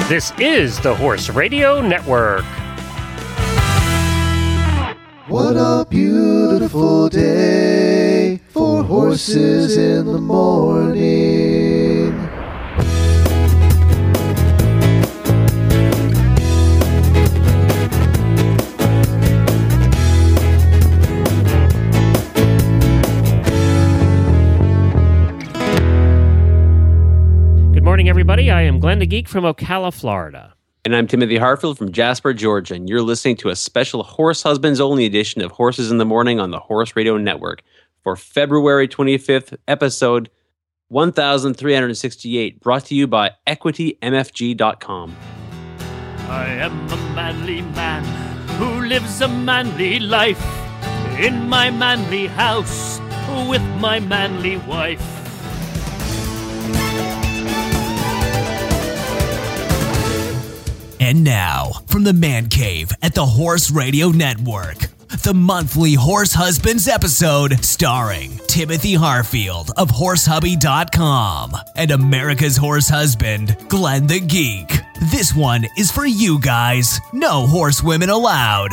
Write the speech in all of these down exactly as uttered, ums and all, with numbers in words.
This is the Horse Radio Network. What a beautiful day for horses in the morning. Good morning, everybody. I am Glenn the Geek from Ocala, Florida. And I'm Timothy Harfield from Jasper, Georgia, and you're listening to a special Horse Husbands Only edition of Horses in the Morning on the Horse Radio Network for February twenty-fifth, episode one thousand three hundred sixty-eight, brought to you by equity m f g dot com. I am a manly man who lives a manly life in my manly house with my manly wife. And now, from the Man Cave at the Horse Radio Network, the monthly Horse Husbands episode starring Timothy Harfield of horse hubby dot com and America's Horse Husband, Glenn the Geek. This one is for you guys. No horsewomen allowed.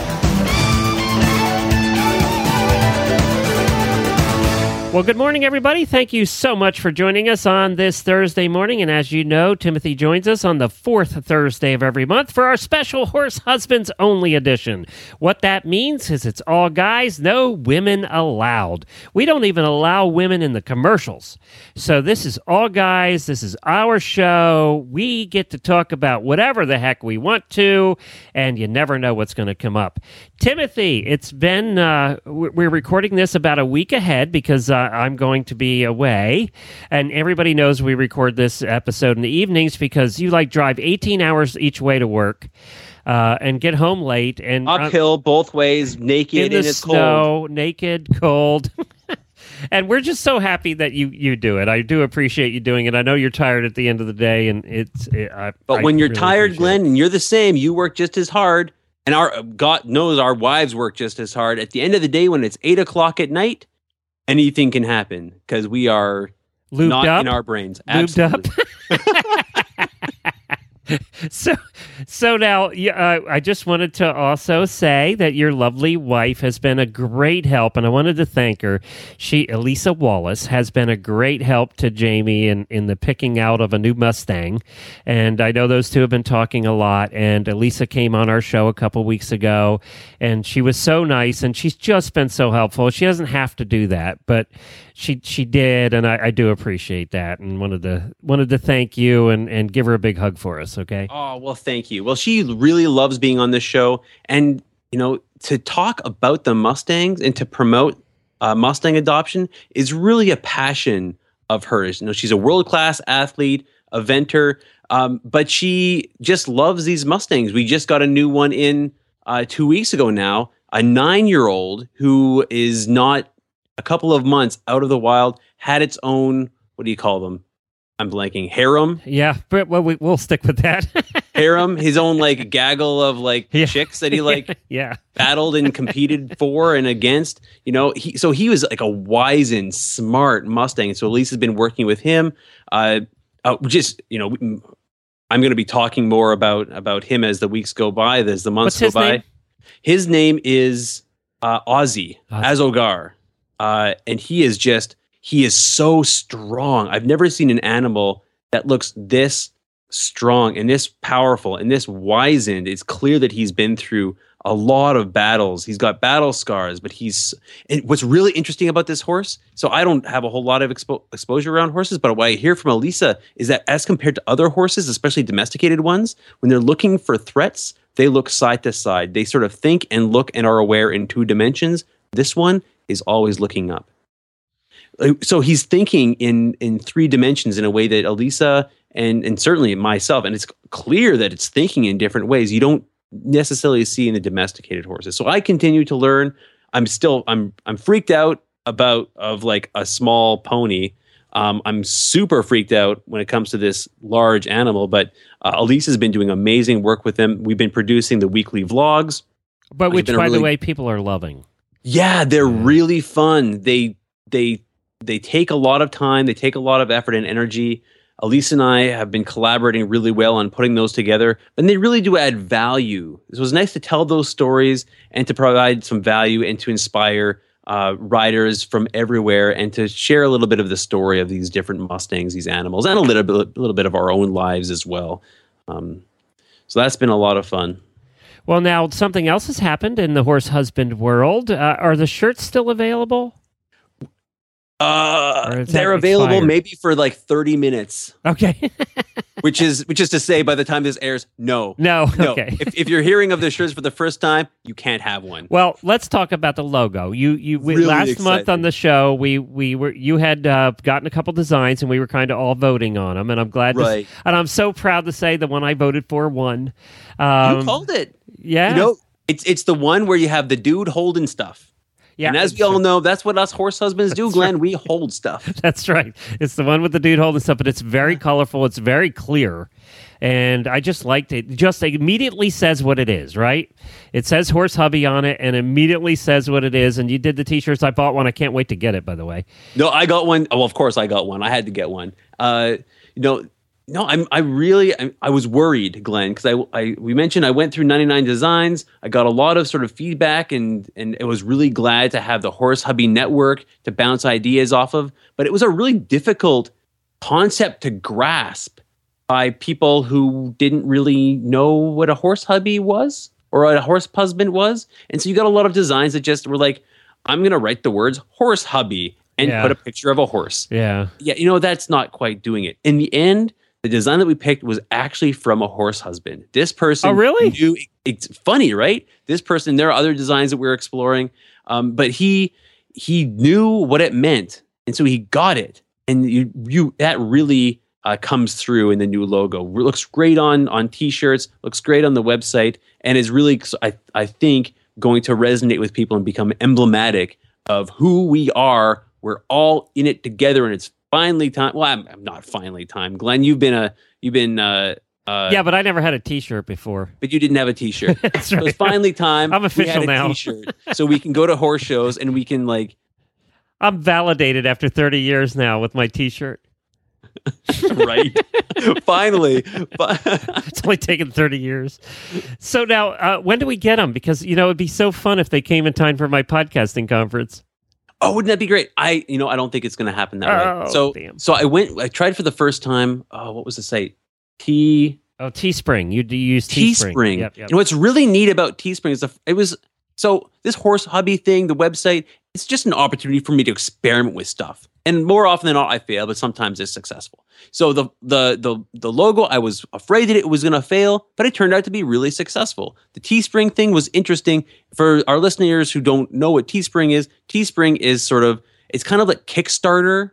Well, good morning, everybody. Thank you so much for joining us on this Thursday morning. And as you know, Timothy joins us on the fourth Thursday of every month for our special Horse Husbands Only edition. What that means is it's all guys, no women allowed. We don't even allow women in the commercials. So this is all guys. This is our show. We get to talk about whatever the heck we want to, and you never know what's going to come up. Timothy, it's been, uh, we're recording this about a week ahead because uh, I'm going to be away, and everybody knows we record this episode in the evenings because you like drive eighteen hours each way to work uh, and get home late and uphill uh, both ways, naked in the and it's snow, cold. naked, cold. And we're just so happy that you, you do it. I do appreciate you doing it. I know you're tired at the end of the day, and it's. It, I, but I when you're really tired, Glenn, it. and you're the same, you work just as hard, and our God knows our wives work just as hard. At the end of the day, when it's eight o'clock at night, anything can happen because we are Lubed not up? in our brains. Lubed Absolutely. up. So, so now uh, I just wanted to also say that your lovely wife has been a great help, and I wanted to thank her. She, Elisa Wallace, has been a great help to Jamie in, in the picking out of a new Mustang, and I know those two have been talking a lot, and Elisa came on our show a couple weeks ago, and she was so nice, and she's just been so helpful. She doesn't have to do that, but she she did, and I, I do appreciate that, and wanted to wanted to thank you and, and give her a big hug for us. Okay. Oh, well, thank you. Well, she really loves being on this show. And, you know, to talk about the Mustangs and to promote uh, Mustang adoption is really a passion of hers. You know, she's a world-class athlete, eventer, um, but she just loves these Mustangs. We just got a new one in uh, two weeks ago now, a nine-year-old who is not a couple of months out of the wild, had its own, what do you call them? I'm blanking. Harem? Yeah, but well, we, we'll stick with that. Harem, his own like gaggle of like yeah. chicks that he like yeah. battled and competed for and against. You know, he so he was like a wizened, smart Mustang. So Elisa's been working with him. Uh, uh just you know, I'm going to be talking more about about him as the weeks go by, as the months What's go his by. Name? His name is uh, Ozzy Azogar, uh, and he is just. He is so strong. I've never seen an animal that looks this strong and this powerful and this wizened. It's clear that he's been through a lot of battles. He's got battle scars, but he's... And what's really interesting about this horse, so I don't have a whole lot of expo- exposure around horses, but what I hear from Elisa is that as compared to other horses, especially domesticated ones, when they're looking for threats, they look side to side. They sort of think and look and are aware in two dimensions. This one is always looking up. So he's thinking in in three dimensions in a way that Elisa and and certainly myself, and it's clear that it's thinking in different ways you don't necessarily see in the domesticated horses. So I continue to learn. I'm still I'm I'm freaked out about of like a small pony. Um, I'm super freaked out when it comes to this large animal, but uh, Elisa's been doing amazing work with them. We've been producing the weekly vlogs, but which, by really, the way, people are loving. Yeah, they're really fun. They they. They take a lot of time. They take a lot of effort and energy. Elise and I have been collaborating really well on putting those together, and they really do add value. It was nice to tell those stories and to provide some value and to inspire uh, riders from everywhere and to share a little bit of the story of these different Mustangs, these animals, and a little bit, a little bit of our own lives as well. Um, so that's been a lot of fun. Well, now something else has happened in the horse husband world. Uh, are the shirts still available? Uh, they're available expired? maybe for like thirty minutes, Okay. which is which is to say, by the time this airs, no, no. no. Okay. If, if you're hearing of the shirts for the first time, you can't have one. Well, let's talk about the logo. You, you, we, Really last exciting. month on the show, we, we were, you had uh, gotten a couple designs, and we were kind of all voting on them. And I'm glad, Right. to, and I'm so proud to say the one I voted for won. Um, You called it. yeah, You know, it's it's the one where you have the dude holding stuff. yeah. And as we all know, that's what us horse husbands do, Glenn. We hold stuff. That's right. It's the one with the dude holding stuff, but it's very colorful. It's very clear. And I just liked it. Just immediately says what it is, right? It says Horse Hubby on it and immediately says what it is. And you did the t-shirts. I bought one. I can't wait to get it, by the way. No, I got one. Well, of course I got one. I had to get one. Uh, you know, no, I'm. I really. I, I was worried, Glenn, because I, I. We mentioned I went through ninety-nine Designs. I got a lot of sort of feedback, and and I was really glad to have the Horse Hubby Network to bounce ideas off of. But it was a really difficult concept to grasp by people who didn't really know what a horse hubby was or what a horse husband was. And so you got a lot of designs that just were like, I'm going to write the words horse hubby and Yeah. put a picture of a horse. Yeah. Yeah, you know, that's not quite doing it. In the end, the design that we picked was actually from a horse husband. This person Oh, really? knew, it's funny, right? This person, there are other designs that we were exploring, um, but he he knew what it meant. And so he got it. And you, you that really uh, comes through in the new logo. It looks great on, on t-shirts, looks great on the website, and is really, I, I think, going to resonate with people and become emblematic of who we are. We're all in it together, and it's finally time. Well, I'm, I'm not finally time. Glenn, you've been a you've been uh, uh, Yeah, but I never had a t-shirt before. but you didn't have a t-shirt. That's So right. it's finally time. I'm we official had a now. T-shirt, so we can go to horse shows and we can like I'm validated after thirty years now with my t-shirt. right. Finally, but It's only taken thirty years. So now, uh, when do we get them? Because, you know, it'd be so fun if they came in time for my podcasting conference. oh, wouldn't that be great? I you know I don't think it's going to happen that Oh, way. So damn. so I went. I tried for the first time. Oh, what was the site? T. Oh, Teespring. You, you use Teespring. Teespring. Yep, yep. You know what's really neat about Teespring is the, it was so this horse hobby thing, the website. It's just an opportunity for me to experiment with stuff, and more often than not, I fail, but sometimes it's successful. So the the the the logo, I was afraid that it was going to fail, but it turned out to be really successful. The Teespring thing was interesting for our listeners who don't know what Teespring is. Teespring is sort of it's kind of like Kickstarter.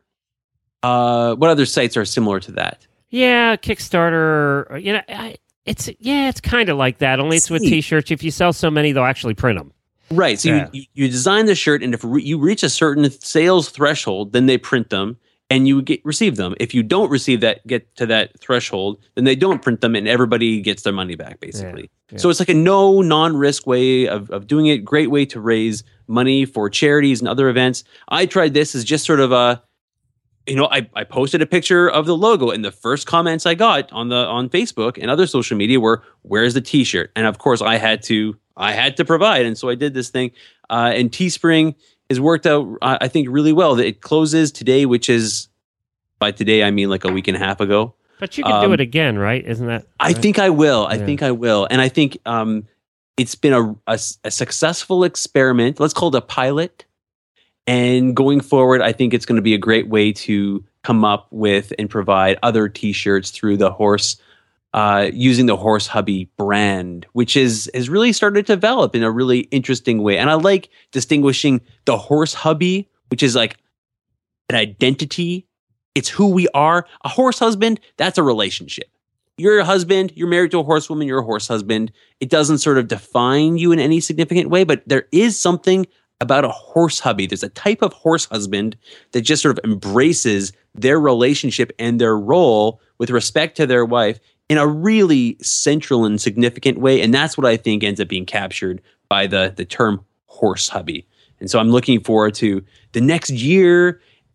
Uh, what other sites are similar to that? Yeah, Kickstarter. You know, I, it's yeah, it's kind of like that. Only it's with See. t-shirts. If you sell so many, they'll actually print them. Right. So Yeah. you, you, you design the shirt, and if re- you reach a certain sales threshold, then they print them and you get receive them. If you don't receive that, get to that threshold, then they don't print them, and everybody gets their money back, basically. yeah. So it's like a no non-risk way of, of doing it. Great way to raise money for charities and other events. I tried this as just sort of a, you know, I, I posted a picture of the logo, and the first comments I got on the on Facebook and other social media were, "Where's the T-shirt?" And of course, I had to I had to provide, and so I did this thing. Uh, and Teespring has worked out, uh, I think, really well. It closes today, which is by today I mean like a week and a half ago. But you can do Um, it again, right? Isn't that? I right? think I will. I Yeah. think I will, and I think um, it's been a, a a successful experiment. Let's call it a pilot. And going forward, I think it's going to be a great way to come up with and provide other T-shirts through the horse, uh, using the Horse Hubby brand, which is has really started to develop in a really interesting way. And I like distinguishing the Horse Hubby, which is like an identity. It's who we are. A horse husband, that's a relationship. You're a husband, you're married to a horsewoman, you're a horse husband. It doesn't sort of define you in any significant way, but there is something about a horse hubby. There's a type of horse husband that just sort of embraces their relationship and their role with respect to their wife in a really central and significant way. And that's what I think ends up being captured by the, the term horse hubby. And so I'm looking forward to the next year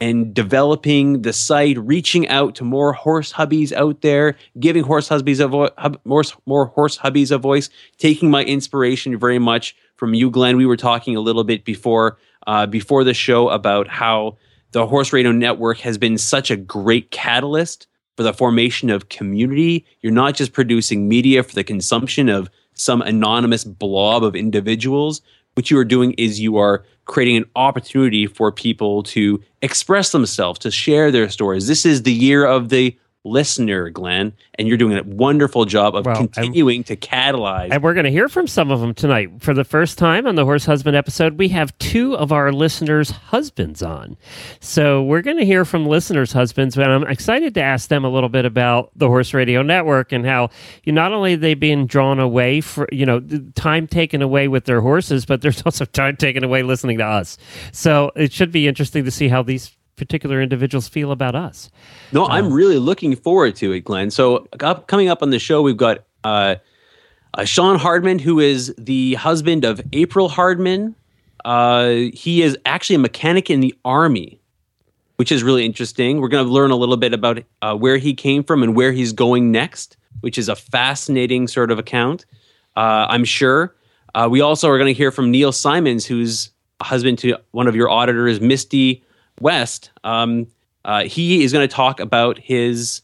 and developing the site, reaching out to more horse hubbies out there, giving horse hubbies a vo- hub, more, more horse hubbies a voice, taking my inspiration very much from you, Glenn. We were talking a little bit before uh, before the show about how the Horse Radio Network has been such a great catalyst for the formation of community. You're not just producing media for the consumption of some anonymous blob of individuals. What you are doing is you are creating an opportunity for people to express themselves, to share their stories. This is the year of the listener, Glenn, and you're doing a wonderful job of well, continuing and, to catalyze. And we're going to hear from some of them tonight. For the first time on the Horse Husband episode, we have two of our listeners' husbands on. So we're going to hear from listeners' husbands, and I'm excited to ask them a little bit about the Horse Radio Network and how you not only they being drawn away for, you know, time taken away with their horses, but there's also time taken away listening to us. So it should be interesting to see how these particular individuals feel about us. No, I'm um, really looking forward to it, Glenn. So up, coming up on the show, we've got uh, uh, Sean Hardman, who is the husband of April Hardman. Uh, he is actually a mechanic in the Army, which is really interesting. We're going to learn a little bit about uh, where he came from and where he's going next, which is a fascinating sort of account, uh, I'm sure. Uh, we also are going to hear from Neil Simons, who's a husband to one of your auditors, Misty West. Um, uh, he is going to talk about his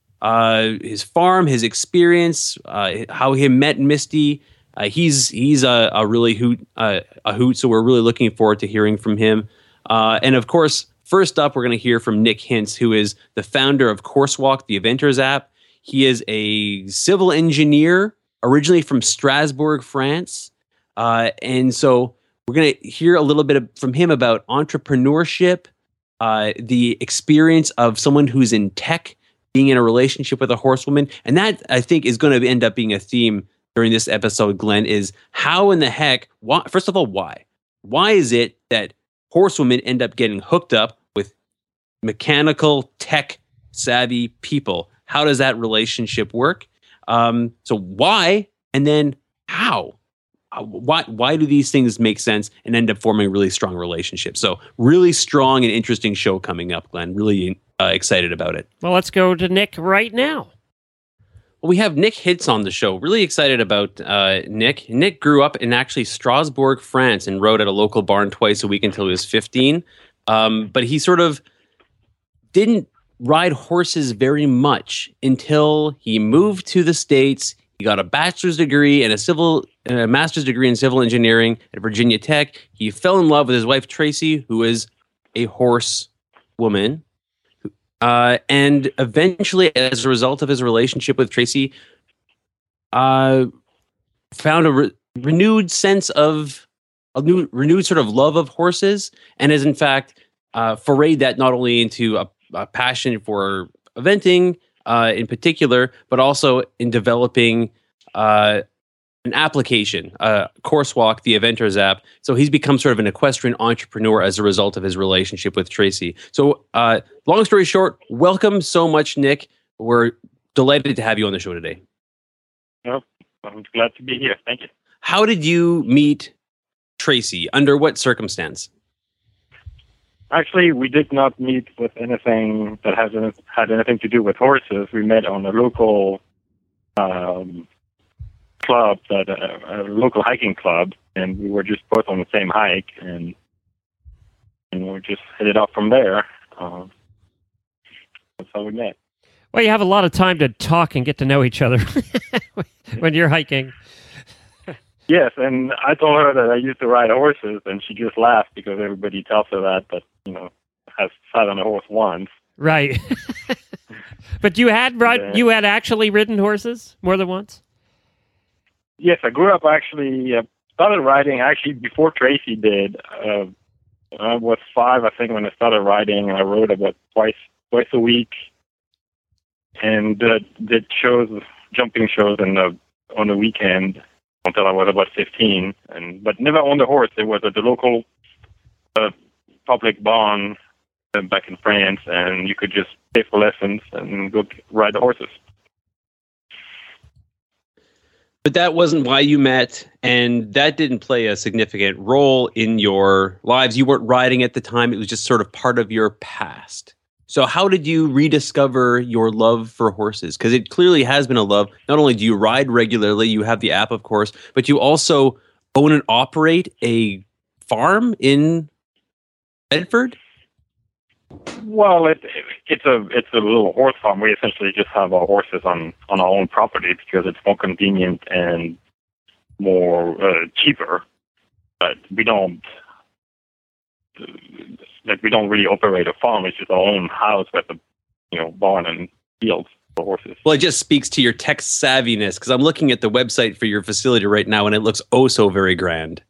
uh, his farm, his experience, uh, how he met Misty. Uh, he's he's a, a really hoot uh, a hoot, so we're really looking forward to hearing from him. Uh, and of course, first up, we're going to hear from Nick Hintz, who is the founder of CourseWalk, the Eventers app. He is a civil engineer, originally from Strasbourg, France, uh, and so we're going to hear a little bit of, from him about entrepreneurship. Uh, the experience of someone who's in tech being in a relationship with a horsewoman. And that, I think, is going to end up being a theme during this episode, Glenn, is how in the heck, why, first of all, why? Why is it that horsewomen end up getting hooked up with mechanical, tech-savvy people? How does that relationship work? Um, so why, and then how? Why why do these things make sense and end up forming a really strong relationship? So really strong and interesting show coming up, Glenn. Really uh, excited about it. Well, let's go to Nick right now. Well, we have Nick Hintz on the show. Really excited about uh, Nick. Nick grew up in actually Strasbourg, France, and rode at a local barn twice a week until he was fifteen. Um, but he sort of didn't ride horses very much until he moved to the States. He got a bachelor's degree and a civil, a master's degree in civil engineering at Virginia Tech. He fell in love with his wife, Tracy, who is a horse woman. Uh, and eventually, as a result of his relationship with Tracy, uh, found a re- renewed sense of, a new, renewed sort of love of horses, and has in fact uh, forayed that not only into a, a passion for eventing, Uh, in particular, but also in developing uh, an application, uh, CourseWalk, the Eventers app. So he's become sort of an equestrian entrepreneur as a result of his relationship with Tracy. So uh, long story short, welcome so much, Nick. We're delighted to have you on the show today. Well, I'm glad to be here. Thank you. How did you meet Tracy? Under what circumstance? Actually, we did not meet with anything that has any, had anything to do with horses. We met on a local um, club, that uh, a local hiking club, and we were just both on the same hike, and and we just headed off from there. Uh, that's how we met. Well, you have a lot of time to talk and get to know each other when you're hiking. Yes, and I told her that I used to ride horses, and she just laughed because everybody tells her that, but, you know, has sat on a horse once. Right. But you had ride, yeah. you had actually ridden horses more than once? Yes, I grew up actually, uh, started riding actually before Tracy did. Uh, I was five, I think, when I started riding. I rode about twice twice a week, and uh, did shows, jumping shows in the, on the weekend. Until I was about fifteen, and but never on the horse. It was at the local uh, public barn uh, back in France, and you could just pay for lessons and go ride the horses. But that wasn't why you met, and that didn't play a significant role in your lives. You weren't riding at the time. It was just sort of part of your past. So how did you rediscover your love for horses? Because it clearly has been a love. Not only do you ride regularly, you have the app, of course, but you also own and operate a farm in Bedford? Well, it, it's a it's a little horse farm. We essentially just have our horses on, on our own property because it's more convenient and more uh, cheaper. But we don't like we don't really operate a farm. It's just our own house with a you know barn and fields for horses. Well, it just speaks to your tech savviness because I'm looking at the website for your facility right now, and it looks oh so very grand.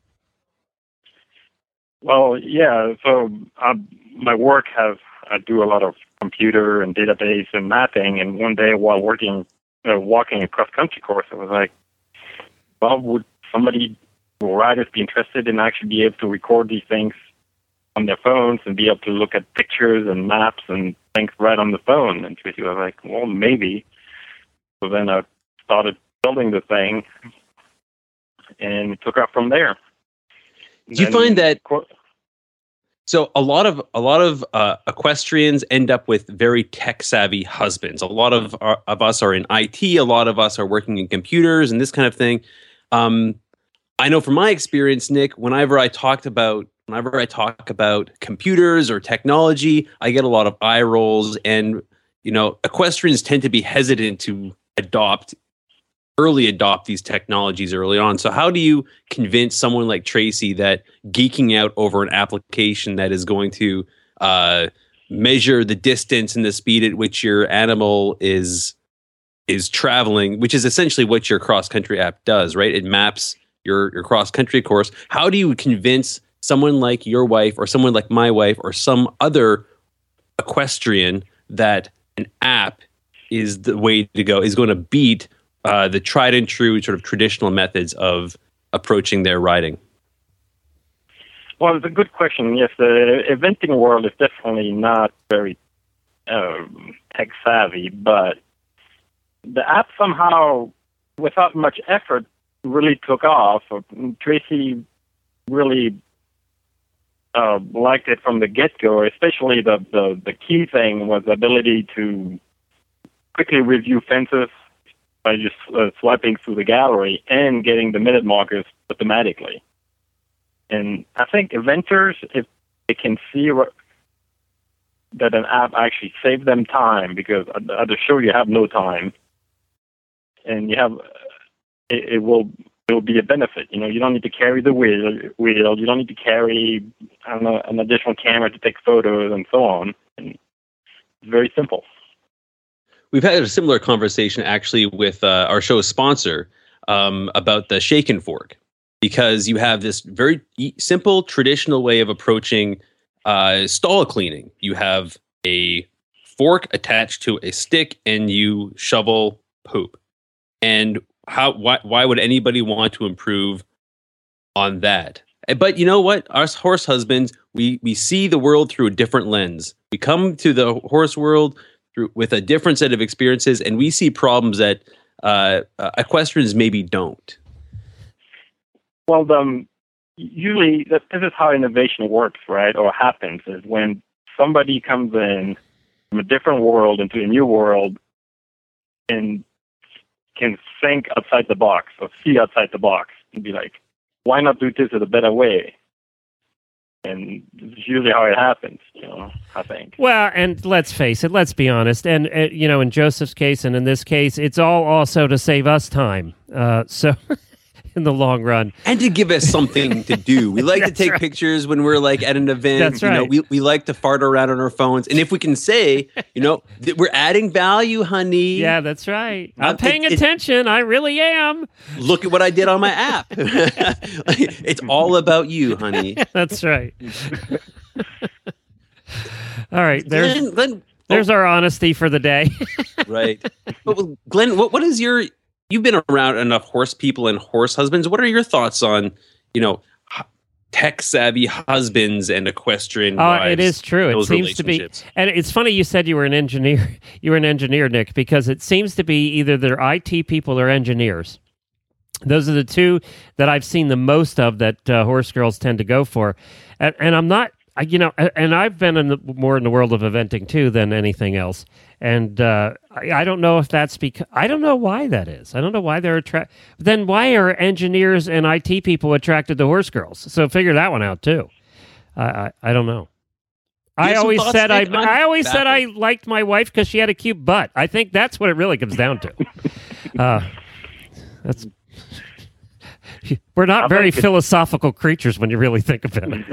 Well, yeah. So um, my work has I do a lot of computer and database and mapping. And one day while working, uh, walking a cross country course, I was like, "Well, would somebody, will riders be interested in actually be able to record these things on their phones and be able to look at pictures and maps and things right on the phone?" And Tracy was like, "Well, maybe." So then I started building the thing, and it took off from there. Do you find that? So a lot of a lot of uh, equestrians end up with very tech savvy husbands. A lot of our, of us are in I T. A lot of us are working in computers and this kind of thing. Um, I know from my experience, Nick, whenever I talked about whenever I talk about computers or technology, I get a lot of eye rolls, and you know, equestrians tend to be hesitant to adopt. early adopt these technologies early on. So how do you convince someone like Tracy that geeking out over an application that is going to uh, measure the distance and the speed at which your animal is is traveling, which is essentially what your cross-country app does, right? It maps your, your cross-country course. How do you convince someone like your wife or someone like my wife or some other equestrian that an app is the way to go, is going to beat Uh, the tried and true sort of traditional methods of approaching their riding? Well, it's a good question. Yes, the eventing world is definitely not very uh, tech savvy, but the app somehow, without much effort, really took off. Tracy really uh, liked it from the get-go, especially the, the, the key thing was the ability to quickly review fences by just uh, swiping through the gallery and getting the minute markers automatically. And I think eventers, if they can see what, that an app actually saved them time, because at the show you have no time, and you have it, it will it will be a benefit. You know, you don't need to carry the wheel. Wheel. You don't need to carry I don't know, an additional camera to take photos and so on. And it's very simple. We've had a similar conversation actually with uh, our show's sponsor um, about the shake and fork, because you have this very e- simple traditional way of approaching uh, stall cleaning. You have a fork attached to a stick and you shovel poop. And how? Why, why would anybody want to improve on that? But you know what? Us horse husbands, we, we see the world through a different lens. We come to the horse world through, with a different set of experiences, and we see problems that uh, uh, equestrians maybe don't. Well, um, usually this is how innovation works, right? Or happens, is when somebody comes in from a different world into a new world and can think outside the box or see outside the box and be like, why not do this in a better way? And it's usually how it happens, you know, I think. Well, and let's face it, let's be honest. And, uh, you know, in Joseph's case and in this case, it's all also to save us time. Uh, so... in the long run. And to give us something to do. We like to take right. pictures when we're like at an event. That's you right. know, we, we like to fart around on our phones. And if we can say, you know, that we're adding value, honey. Yeah, that's right. I'm uh, paying it, attention. I really am. Look at what I did on my app. It's all about you, honey. That's right. All right. There's, Glenn, Glenn, there's oh. our honesty for the day. Right. But Glenn, what what is your... You've been around enough horse people and horse husbands. What are your thoughts on, you know, tech-savvy husbands and equestrian Oh, wives? it is true. It seems to be. And it's funny you said you were an engineer. You were an engineer, Nick, because it seems to be either they're I T people or engineers. Those are the two that I've seen the most of that uh, horse girls tend to go for. And, and I'm not, I, you know, and I've been in the, more in the world of eventing too than anything else. And uh, I, I don't know if that's because, I don't know why that is. I don't know why they're attracted. Then why are engineers and I T people attracted to horse girls? So figure that one out too. I, I, I don't know. I always thoughts, said I, Nick? I'm I always said I baffled. liked my wife because she had a cute butt. I think that's what it really comes down to. Uh, that's we're not I very think it- philosophical creatures when you really think about it.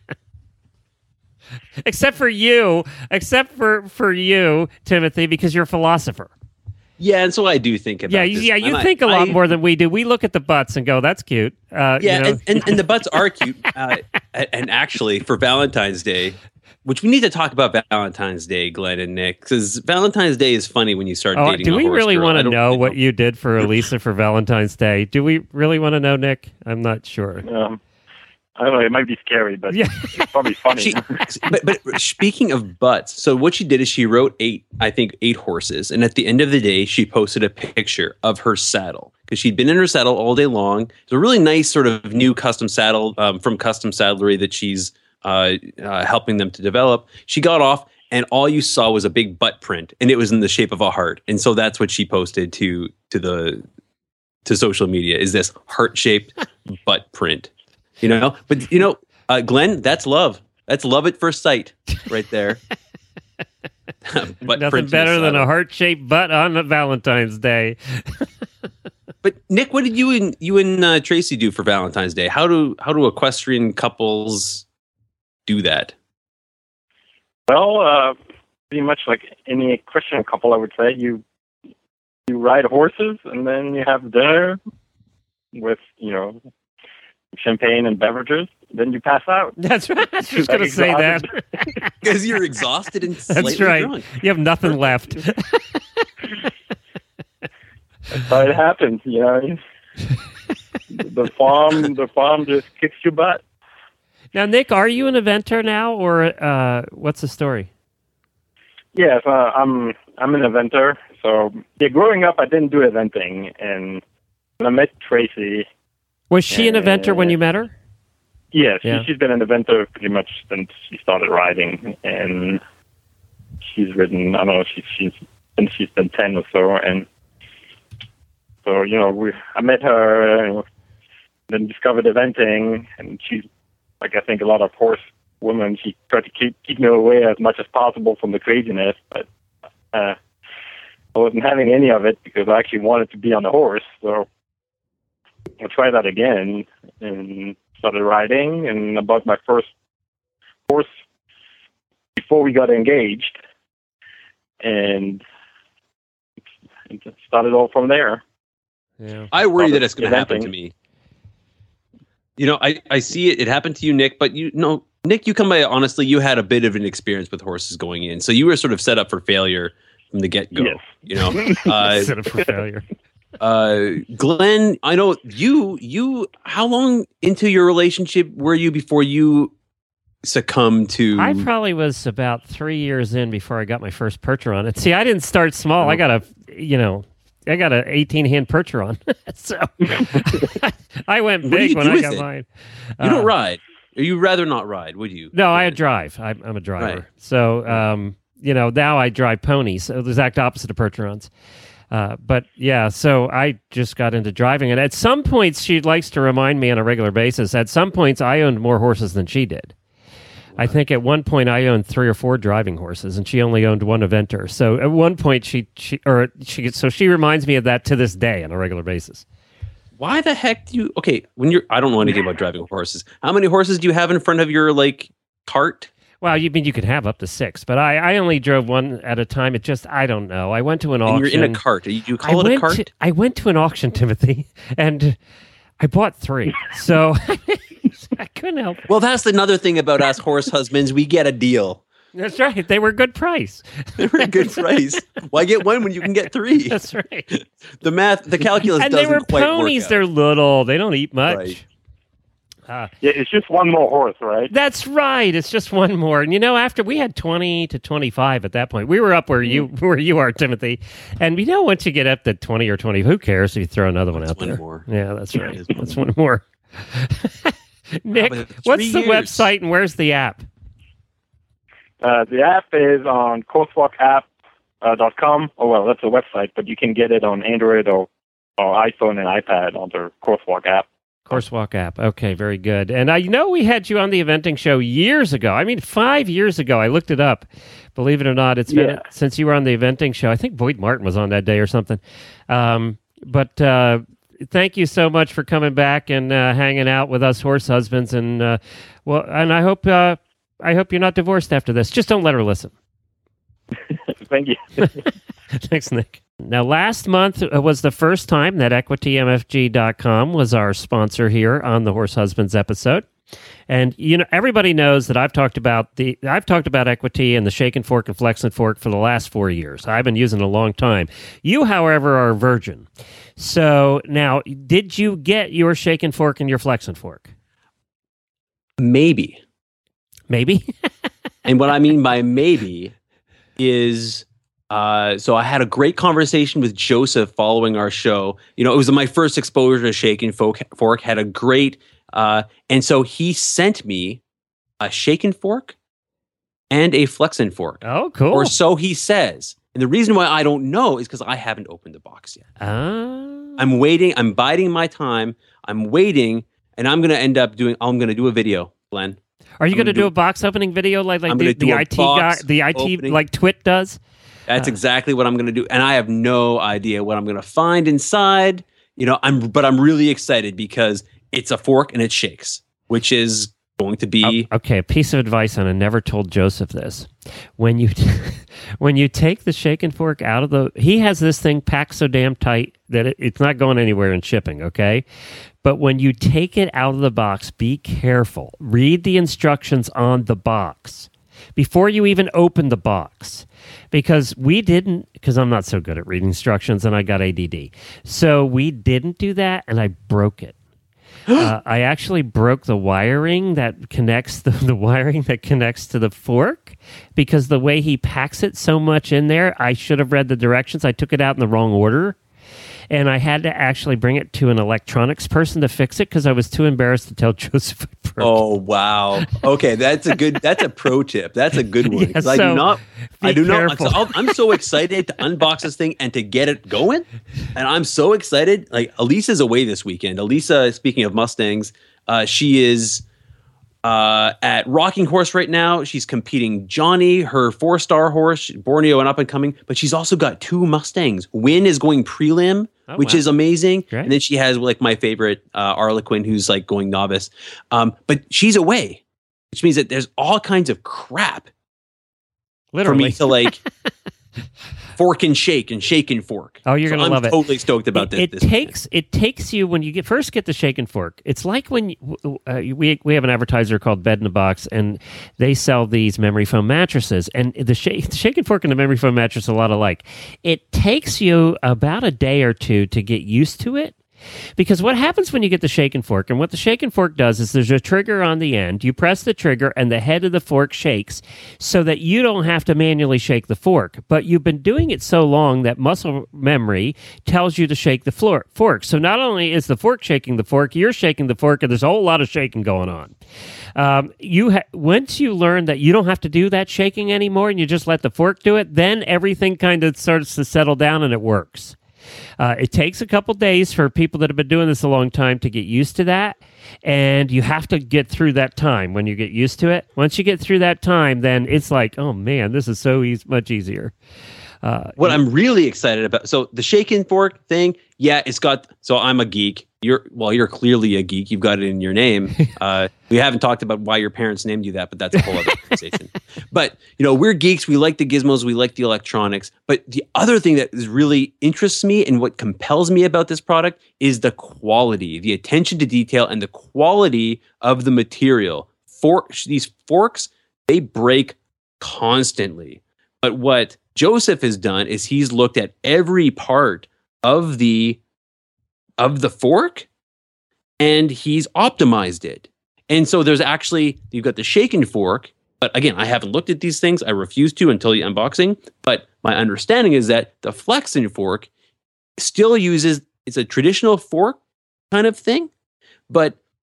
Except for you, except for, for you, Timothy, because you're a philosopher. Yeah, and so I do think about Yeah, this. yeah, you And think I, a lot I- more than we do. We look at the butts and go, "That's cute." Uh, Yeah, you know? and, and, and the butts are cute. Uh, and actually, for Valentine's Day, which we need to talk about Valentine's Day, Glenn and Nick, because Valentine's Day is funny when you start Oh, dating. do a we horse really girl. want I to don't know really what you did for Elisa for Valentine's Day? Do we really want to know, Nick? I'm not sure. Um, I don't know. It might be scary, but Yeah. it's probably funny. She, but, but speaking of butts, so what she did is she wrote eight, I think, eight horses, and at the end of the day, she posted a picture of her saddle because she'd been in her saddle all day long. It's a really nice sort of new custom saddle um, from Custom Saddlery that she's uh, uh, helping them to develop. She got off, and all you saw was a big butt print, and it was in the shape of a heart, and so that's what she posted to to the to social media. Is this heart shaped butt print? You know, but you know, uh, Glenn, that's love. That's love at first sight, right there. Butt Nothing print in better the than a saddle. heart-shaped butt on a Valentine's Day. But Nick, what did you and you and uh, Tracy do for Valentine's Day? How do how do equestrian couples do that? Well, uh, pretty much like any Christian couple, I would say you you ride horses and then you have dinner with you know champagne and beverages. Then you pass out. That's right. I was just Like going to say that. exhausted. Because you're exhausted and slightly That's right. drunk. You have nothing left. But it happens, you know. the farm, the farm just kicks your butt. Now, Nick, are you an eventer now, or uh, what's the story? Yes, uh, I'm I'm an eventer. So yeah, growing up, I didn't do eventing, and when I met Tracy, Was she an eventer when you met her? yes, Yeah. she, she's been an eventer pretty much since she started riding, and she's ridden. I don't know, she, she's since she's been ten or so, and so you know, we I met her, uh, then discovered eventing, and she's like I think a lot of horse women. She tried to keep keep me away as much as possible from the craziness, but uh, I wasn't having any of it because I actually wanted to be on the horse. So I tried that again and started riding, and I bought my first horse before we got engaged, and it just started all from there. Yeah. I worry Well, that it's going to happen eventing. to me. You know, I, I see it. It happened to you, Nick. But you know, Nick, you come by honestly. You had a bit of an experience with horses going in, so you were sort of set up for failure from the get go. Yes. You know, uh, Set up for failure. uh, Glenn, I know you. You, how long into your relationship were you before you succumbed to? I probably was about three years in before I got my first Percheron. And see, I didn't start small. I got a, you know, I got an eighteen-hand Percheron. So I went What do big you when do I with got it? mine. you don't Uh, ride. Or you rather not ride, would you? No, I drive. I'm, I'm a driver. Right. So, um, you know, now I drive ponies. So the exact opposite of Percherons. Uh, but yeah, so I just got into driving. And at some points, she likes to remind me on a regular basis. At some points, I owned more horses than she did. I think at one point I owned three or four driving horses, and she only owned one eventer. So at one point she she or she so she reminds me of that to this day on a regular basis. Why the heck do you? Okay, when you're, I don't know anything about driving horses. How many horses do you have in front of your like cart? Well, you mean you could have up to six, but I, I only drove one at a time. It just I don't know. I went to an And auction. you're in a cart. You you I call it a went cart? To, I went to an auction, Timothy, and I bought three. So I couldn't help it. Well, that's another thing about us horse husbands. We get a deal. That's right. They were a good price. They're a good price. Why get one when you can get three? That's right. The math, the calculus And they doesn't were quite ponies. work out. They're little. They don't eat much. Right. Uh, Yeah, it's just one more horse, right? That's right. It's just one more. And you know, after we had twenty to twenty-five at that point, we were up where you where you are, Timothy. And you know, once you get up to twenty or twenty, who cares if you throw another one That's out one there? more. Yeah, that's right. That is That's one more. Nick, but what's the three years. website and where's the app? Uh, the app is on coursewalk app dot com. Oh, well, that's a website, but you can get it on Android or, or iPhone and iPad on the Coursewalk app. Coursewalk app. Okay, very good. And I know we had you on the eventing show years ago. I mean, five years ago. I looked it up. Believe it or not, it's been Yeah. since you were on the eventing show. I think Boyd Martin was on that day or something. Um, but uh, thank you so much for coming back and uh, hanging out with us horse husbands. And uh, well, and I hope uh, I hope you're not divorced after this. Just don't let her listen. Thank you. Thanks, Nick. Now, last month was the first time that equity m f g dot com was our sponsor here on the Horse Husbands episode. And, you know, everybody knows that I've talked about the I've talked about equity and the shake and fork and flex and fork for the last four years. I've been using it a long time. You, however, are a virgin. So now, did you get your shake and fork and your flex and fork? Maybe. Maybe. And what I mean by maybe is, uh, so I had a great conversation with Joseph following our show. You know, it was my first exposure to shake and fork, fork had a great, uh, and so he sent me a shake and fork and a flex and fork. Oh, cool. Or so he says. And the reason why I don't know is because I haven't opened the box yet. Ah. I'm waiting. I'm biding my time. I'm waiting, and I'm going to end up doing, I'm going to do a video, Glenn. Are you I'm going to gonna do do- a box opening video like like I'm the, gonna do the a I T guy, box the I T opening. like Twit does? That's Uh. exactly what I'm going to do, and I have no idea what I'm going to find inside. You know, I'm but I'm really excited because it's a fork and it shakes, which is going to be Oh, okay, a piece of advice, and I never told Joseph this. When you when you take the shake and fork out of the, he has this thing packed so damn tight that it, it's not going anywhere in shipping. Okay, but when you take it out of the box, be careful. Read the instructions on the box before you even open the box. Because we didn't, because I'm not so good at reading instructions and I got A D D. So we didn't do that and I broke it. uh, I actually broke the wiring that connects the, the wiring that connects to the fork because the way he packs it so much in there, I should have read the directions. I took it out in the wrong order. And I had to actually bring it to an electronics person to fix it because I was too embarrassed to tell Joseph I broke Oh wow! Okay, that's a good. That's a pro tip. That's a good one. Yeah, 'Cause I so do not. I be do not. careful. So I'll- I'm so excited to unbox this thing and to get it going. And I'm so excited. Like Elisa's away this weekend. Elisa, speaking of Mustangs, uh, she is uh, at Rocking Horse right now. She's competing Johnny, her four-star horse, Borneo and up and coming. But she's also got two Mustangs. Win is going prelim. Oh, which wow. is amazing. Great. And then she has like my favorite uh, Arlequin, who's like going novice. Um, but she's away, which means that there's all kinds of crap Literally. for me to like fork and shake and shake and fork. Oh, you're So gonna I'm love it. totally stoked about it, this. It this takes it takes you when you get first get the shake and fork. It's like when you, uh, we we have an advertiser called Bed in a Box, and they sell these memory foam mattresses. And the shake, the shake and fork and the memory foam mattress are a lot alike. It takes you about a day or two to get used to it. Because what happens when you get the shake and fork, and what the shake and fork does is there's a trigger on the end. You press the trigger and the head of the fork shakes so that you don't have to manually shake the fork. But you've been doing it so long that muscle memory tells you to shake the floor, fork. So not only is the fork shaking the fork, you're shaking the fork, and there's a whole lot of shaking going on. Um, you ha- once you learn that you don't have to do that shaking anymore and you just let the fork do it, then everything kind of starts to settle down and it works. Uh, it takes a couple days for people that have been doing this a long time to get used to that, and you have to get through that time when you get used to it. Once you get through that time, then it's like, oh man, this is so easy, much easier. Uh, what I'm really excited about. So the shake and fork thing, yeah, it's got. So I'm a geek. You're well. You're clearly a geek. You've got it in your name. Uh, we haven't talked about why your parents named you that, but that's a whole other conversation. But you know, we're geeks. We like the gizmos. We like the electronics. But the other thing that is really interests me and what compels me about this product is the quality, the attention to detail, and the quality of the material. For these forks, they break constantly. But what Joseph has done is he's looked at every part of the of the fork and he's optimized it. And so there's actually, you've got the shaken fork, but again, I haven't looked at these things. I refuse to until the unboxing. But my understanding is that the flexion fork still uses, it's a traditional fork kind of thing, but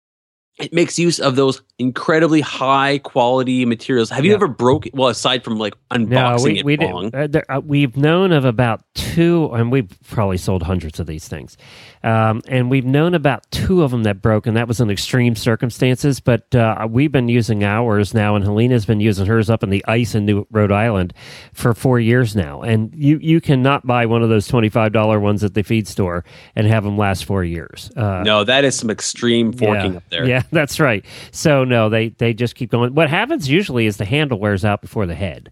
it makes use of those incredibly high quality materials. Have you Yeah. ever broke, well, aside from like unboxing No, we, it we wrong? did, uh, there, uh, we've known of about two, and we've probably sold hundreds of these things. Um, and we've known about two of them that broke, and that was in extreme circumstances. But uh, we've been using ours now, and Helena's been using hers up in the ice in New Rhode Island for four years now. And you, you cannot buy one of those twenty-five dollars ones at the feed store and have them last four years. Uh, No, that is some extreme forking yeah, up there. Yeah, that's right. So no, they they just keep going. What happens usually is the handle wears out before the head.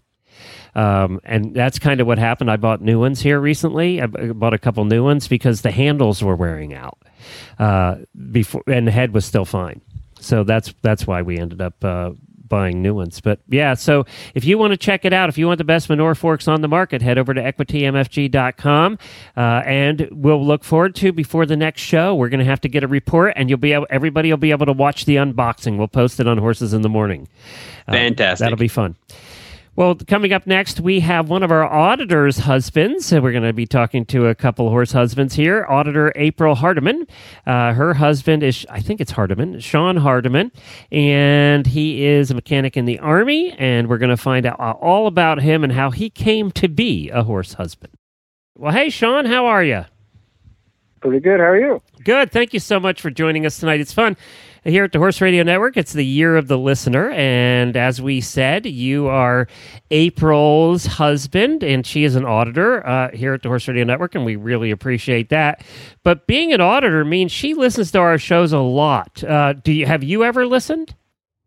Um, and that's kind of what happened. I bought new ones here recently. I b- bought a couple new ones because the handles were wearing out uh, before, and the head was still fine. So that's that's why we ended up uh, buying new ones. But yeah, so if you want to check it out, if you want the best manure forks on the market, head over to equity m f g dot com, uh, and we'll look forward to before the next show. We're going to have to get a report, and you'll be able, everybody will be able to watch the unboxing. We'll post it on Horses in the Morning. Uh, Fantastic. That'll be fun. Well, coming up next, we have one of our auditor's husbands. So we're going to be talking to a couple horse husbands here. Auditor April Hardiman. Uh, her husband is, I think it's Hardiman, Sean Hardiman, and he is a mechanic in the Army, and we're going to find out all about him and how he came to be a horse husband. Well, hey, Sean, how are you? Pretty good. How are you? Good. Thank you so much for joining us tonight. It's fun. Here at the Horse Radio Network, it's the Year of the Listener, and as we said, you are April's husband, and she is an auditor uh, here at the Horse Radio Network, and we really appreciate that. But being an auditor means she listens to our shows a lot. Uh, do you have you ever listened?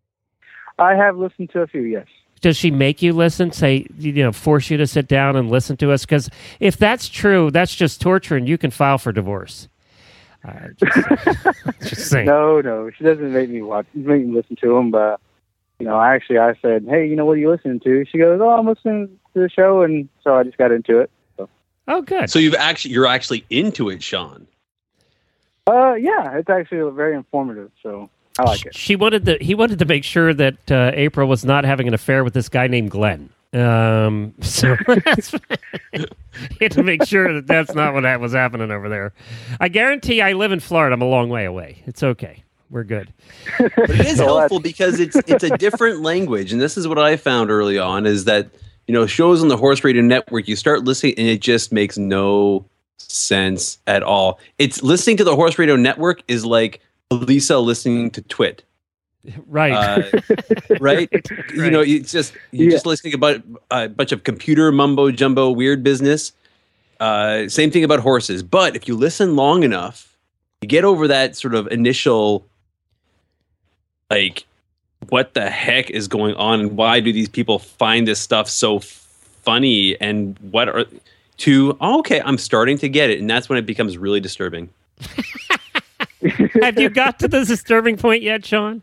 I have listened to a few, yes. Does she make you listen? Say, you know, force you to sit down and listen to us? Because if that's true, that's just torture, and you can file for divorce. Uh, just, just saying. No, no, she doesn't make me watch, make me listen to them. But you know, actually, I said, "Hey, you know, what are you listening to?" She goes, "Oh, I'm listening to the show," and so I just got into it. So, Oh, good. So you've actually, you're actually into it, Sean. uh, yeah, it's actually very informative. So I like it. She wanted to. He wanted to make sure that uh, April was not having an affair with this guy named Glenn. Um, so that's, he had to make sure that that's not what that was happening over there. I guarantee I live in Florida. I'm a long way away. It's okay. We're good. But it is So helpful because it's it's a different language, and this is what I found early on is that you know shows on the Horse Radio Network, you start listening and it just makes no sense at all. It's listening to the Horse Radio Network is like Lisa listening to Twit. Right. Uh, right? You know, it's just you're Yeah. just listening about a bunch of computer mumbo jumbo weird business. Uh, same thing about horses. But if you listen long enough, you get over that sort of initial, like, what the heck is going on, and why do these people find this stuff so funny? And what are to? Oh, okay, I'm starting to get it, and that's when it becomes really disturbing. Have you got to the disturbing point yet, Sean?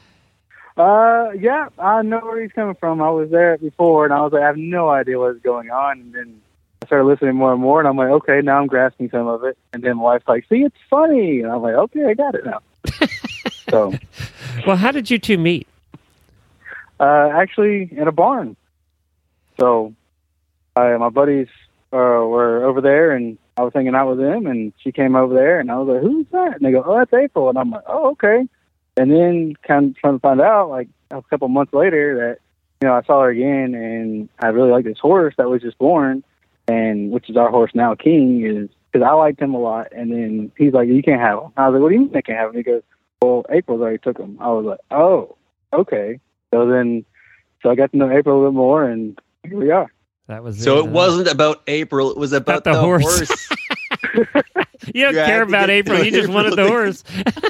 Uh, yeah, I know where he's coming from. I was there before, and I was like, I have no idea what's going on. And then I started listening more and more, and I'm like, okay, now I'm grasping some of it. And then my wife's like, see, it's funny. And I'm like, okay, I got it now. So, Well, how did you two meet? uh, actually, in a barn. So, uh, my buddies uh, were over there, and I was hanging out with them, and she came over there, and I was like, who's that? And they go, oh, that's April. And I'm like, oh, okay. And then kind of trying to find out, like, a couple months later that, you know, I saw her again, and I really like this horse that was just born, and which is our horse now, King, is because I liked him a lot. And then he's like, you can't have him. I was like, what do you mean I can't have him? He goes, well, April's already took him. I was like, oh, okay. So then, so I got to know April a little bit more, and here we are. That was So it, it huh? wasn't about April; it was about, About the the, horse. horse. You don't You had care to about get April. to You just wanted the April. horse.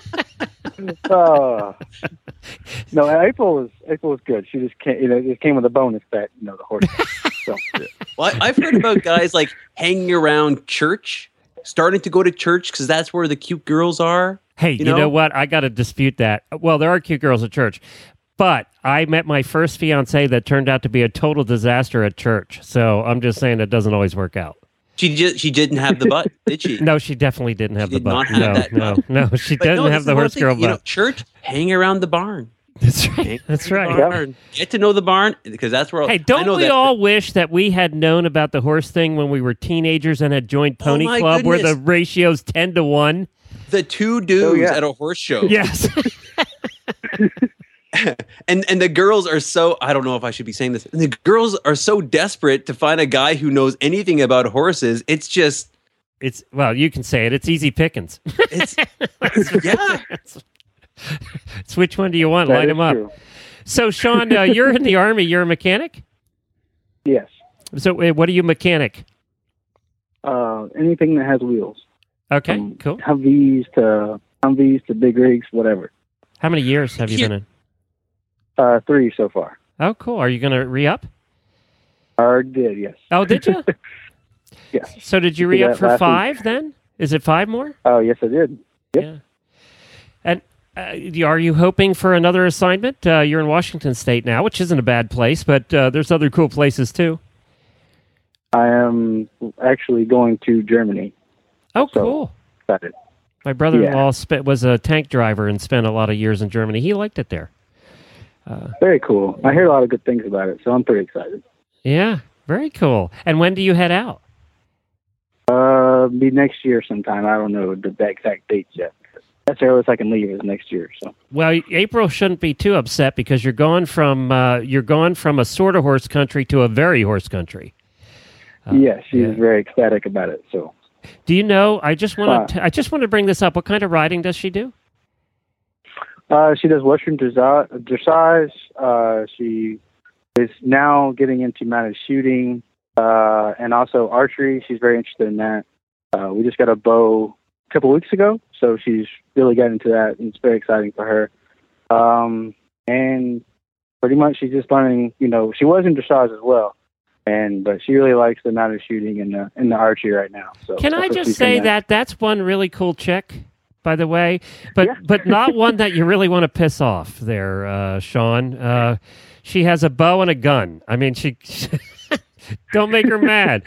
Uh, no, April was April was good. She just came, you know, it came with a bonus that you know the horse. So Well, I- I've heard about guys like hanging around church, starting to go to church because that's where the cute girls are. Hey, you, You know? know? what? I got to dispute that. Well, there are cute girls at church, but I met my first fiance that turned out to be a total disaster at church. So I'm just saying it doesn't always work out. She just she didn't have the butt, did she? No, she definitely didn't have She the did butt. not have no, that no, butt. no, she But doesn't no, have this the is one horse thing, girl you know, butt. church, hang around the barn. That's right. That's Hang right. around the barn. Get to know the barn because that's where. Hey, I don't know we that, all wish that we had known about the horse thing when we were teenagers and had joined Oh, Pony my Club, where the goodness. ratio's ten to one? the two dudes Oh, yeah. at a horse show? Yes. and and the girls are so I don't know if I should be saying this. And the girls are so desperate to find a guy who knows anything about horses. It's just It's well, you can say it. It's easy pickings. it's yeah. It's which one do you want? That Line is them up. true. So, Sean, uh, you're in the Army. You're a mechanic? Yes. So, uh, what are you mechanic? Uh, anything that has wheels. Okay, From cool. Humvees to Humvees to big rigs, whatever. How many years have you Here- been in? Uh, three so far. Oh, cool. Are you going to re-up? I already did, yes. Oh, did you? Yes. So, did you Did re-up that for last week. five then? Is it five more? Oh, yes, I did. Yep. Yeah. And uh, are you hoping for another assignment? Uh, you're in Washington State now, which isn't a bad place, but uh, there's other cool places too. I am actually going to Germany. Oh, So- cool. Excited. My brother-in-law spe- was a tank driver and spent a lot of years in Germany. He liked it there. Very cool. I hear a lot of good things about it, so I'm pretty excited. Yeah, very cool. And when do you head out? Uh, be next year sometime. I don't know the exact dates yet. That's the earliest I can leave is next year. So Well, April shouldn't be too upset because you're going from uh, you're going from a sort of horse country to a very horse country. Uh, yes, she's yeah. very ecstatic about it. So Do you know? I just want Uh, to. I just want to bring this up. What kind of riding does she do? uh, she does Western dressa- dressage. Uh, she is now getting into mounted shooting uh, and also archery. She's very interested in that. Uh, we just got a bow a couple weeks ago, so she's really got into that, and it's very exciting for her. Um, and pretty much she's just learning. You know, she was in dressage as well. And but she really likes the mounted shooting and the and the archery right now. So Can that's I what just she's say gonna- that that's one really cool chick, by the way, but Yeah. but not one that you really want to piss off there, uh, Sean. Uh, she has a bow and a gun. I mean, she don't make her mad.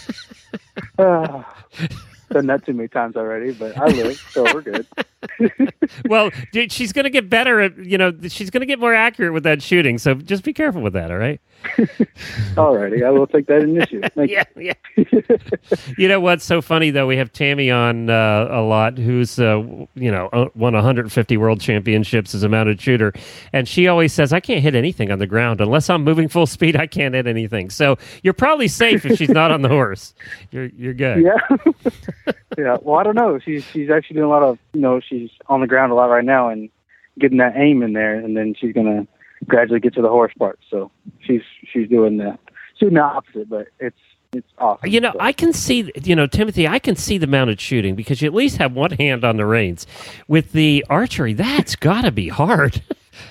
Uh, done that too many times already, but I live, so we're good. Well, dude, she's going to get better at, you know, she's going to get more accurate with that shooting. So just be careful with that, all right? Alrighty, I will take that initiative. Thank Yeah, yeah. You know what's so funny, though? We have Tammy on uh, a lot, who's, uh, you know, uh, won one hundred fifty world championships as a mounted shooter. And she always says, I can't hit anything on the ground. Unless I'm moving full speed, I can't hit anything. So you're probably safe if she's not on the horse. You're, you're good. you. Yeah, yeah. Well, I don't know. She's she's actually doing a lot of, you know, she's on the ground a lot right now and getting that aim in there, and then she's gonna gradually get to the horse part. So she's she's doing the she's doing the opposite, but it's it's awesome. You know, So, I can see, you know, Timothy, I can see the mounted shooting because you at least have one hand on the reins. With the archery, that's got to be hard.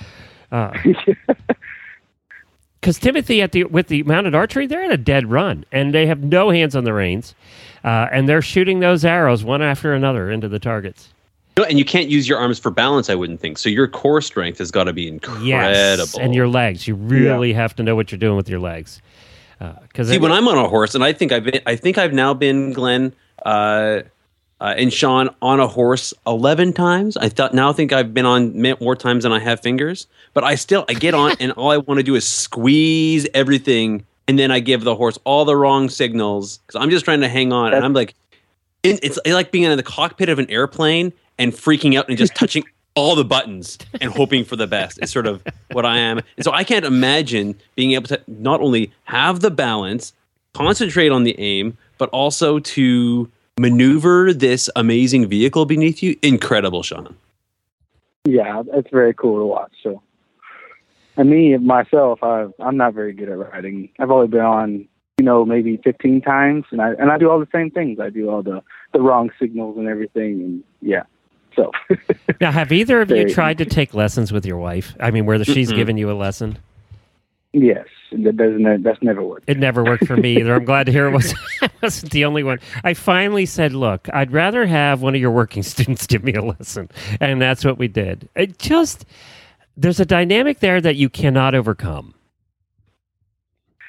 Because Timothy, at the with the mounted archery, they're at a dead run, and they have no hands on the reins, uh, and they're shooting those arrows one after another into the targets. No, and you can't use your arms for balance, I wouldn't think. So your core strength has got to be incredible. Yes, and your legs. You really have to know what you're doing with your legs. Because See, when I'm on a horse, and I think I've been, I think I've now been, Glenn uh, uh, and Sean, on a horse eleven times. I thought now think I've been on more times than I have fingers. But I still, I get on, and all I want to do is squeeze everything, and then I give the horse all the wrong signals because I'm just trying to hang on, and I'm like, it, it's like being in the cockpit of an airplane and freaking out and just touching all the buttons and hoping for the best. It's sort of what I am. And so I can't imagine being able to not only have the balance, concentrate on the aim, but also to maneuver this amazing vehicle beneath you. Incredible, Sean. yeah, it's very cool to watch. So, and me myself, I I'm not very good at riding. I've only been on, you know, maybe fifteen times, and I and I do all the same things. I do all the the wrong signals and everything, and yeah. So now, have either of you Very- tried to take lessons with your wife? I mean, where she's Mm-mm. given you a lesson? yes, that doesn't that's never worked. It never worked for me either. I'm glad to hear it wasn't, wasn't the only one. I finally said, look, I'd rather have one of your working students give me a lesson. And that's what we did. It just, there's a dynamic there that you cannot overcome.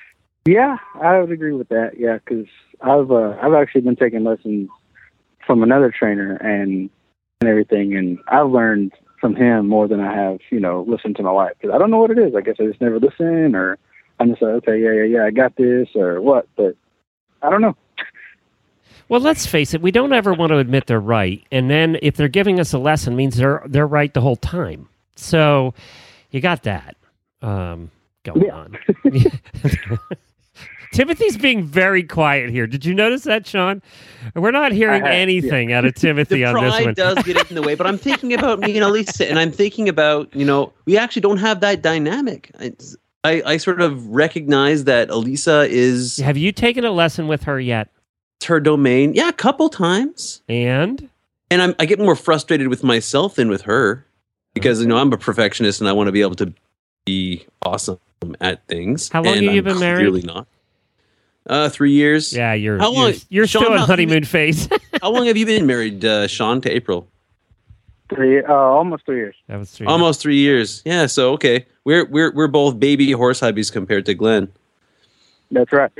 Yeah, I would agree with that. Yeah, because I've uh, I've actually been taking lessons from another trainer and and everything, and I've learned from him more than I have, you know, listened to my wife. Because I don't know what it is. I guess I just never listen, or I'm just like, okay, yeah, yeah, yeah, I got this, or what. But I don't know. Well, let's face it. We don't ever want to admit they're right, and then if they're giving us a lesson, means they're they're right the whole time. So you got that um, going Yeah. on. Timothy's being very quiet here. Did you notice that, Sean? We're not hearing I have, anything out of Timothy The on this pride one. does get in the way, but I'm thinking about me and Elisa, and I'm thinking about, you know, we actually don't have that dynamic. It's, I, I sort of recognize that Elisa is Have you taken a lesson with her yet? it's her domain. Yeah, a couple times. And And I'm, I get more frustrated with myself than with her because, you know, I'm a perfectionist and I want to be able to be awesome at things. How long and have you I'm been married? Clearly not. Uh, three years. yeah, you're How long- you're, you're Sean, still in how- honeymoon phase. How long have you been married, uh, Sean, to April? Three, uh, almost three years. That was three. Almost three years. Yeah, so okay. We're we're we're both baby horse hubbies compared to Glenn. That's right.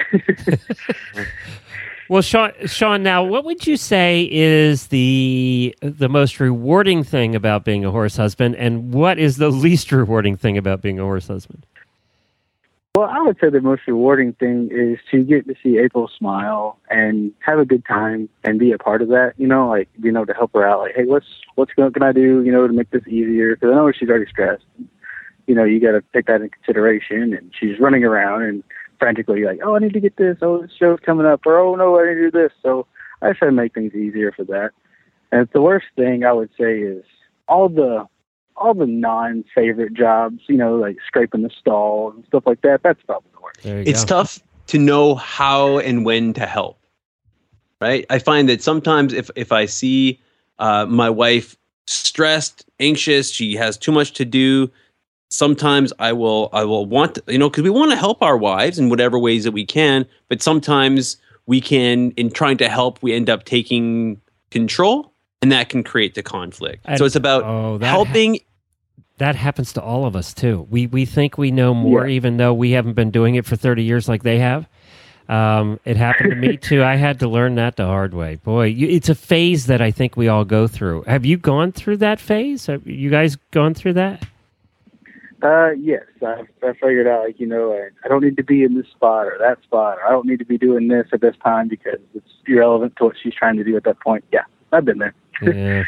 Well, Sean, Sean, now what would you say is the the most rewarding thing about being a horse husband, and what is the least rewarding thing about being a horse husband? Well, I would say the most rewarding thing is to get to see April smile and have a good time and be a part of that. You know, like being able to help her out. Like, hey, what's what's going can I do? You know, to make this easier? Because I know she's already stressed. You know, you got to take that in consideration. And she's running around and frantically like, oh, I need to get this. Oh, this show's coming up. Or oh no, I need to do this. So I try to make things easier for that. And the worst thing I would say is all the all the non-favorite jobs, you know, like scraping the stall and stuff like that. That's probably the worst. There you It's go. tough to know how and when to help, right? I find that sometimes if, if I see uh, my wife stressed, anxious, she has too much to do, sometimes I will I will want to, you know, because we want to help our wives in whatever ways that we can, but sometimes we can, in trying to help, we end up taking control, and that can create the conflict. And- so it's about oh, that helping. That happens to all of us too. We we think we know more, Yeah. even though we haven't been doing it for thirty years like they have. Um, it happened to me too. I had to learn that the hard way. Boy, you, it's a phase that I think we all go through. Have you gone through that phase? Have you guys gone through that? Uh, yes, I, I figured out, like, you know, I, I don't need to be in this spot or that spot, or I don't need to be doing this at this time because it's irrelevant to what she's trying to do at that point. Yeah, I've been there. Yeah.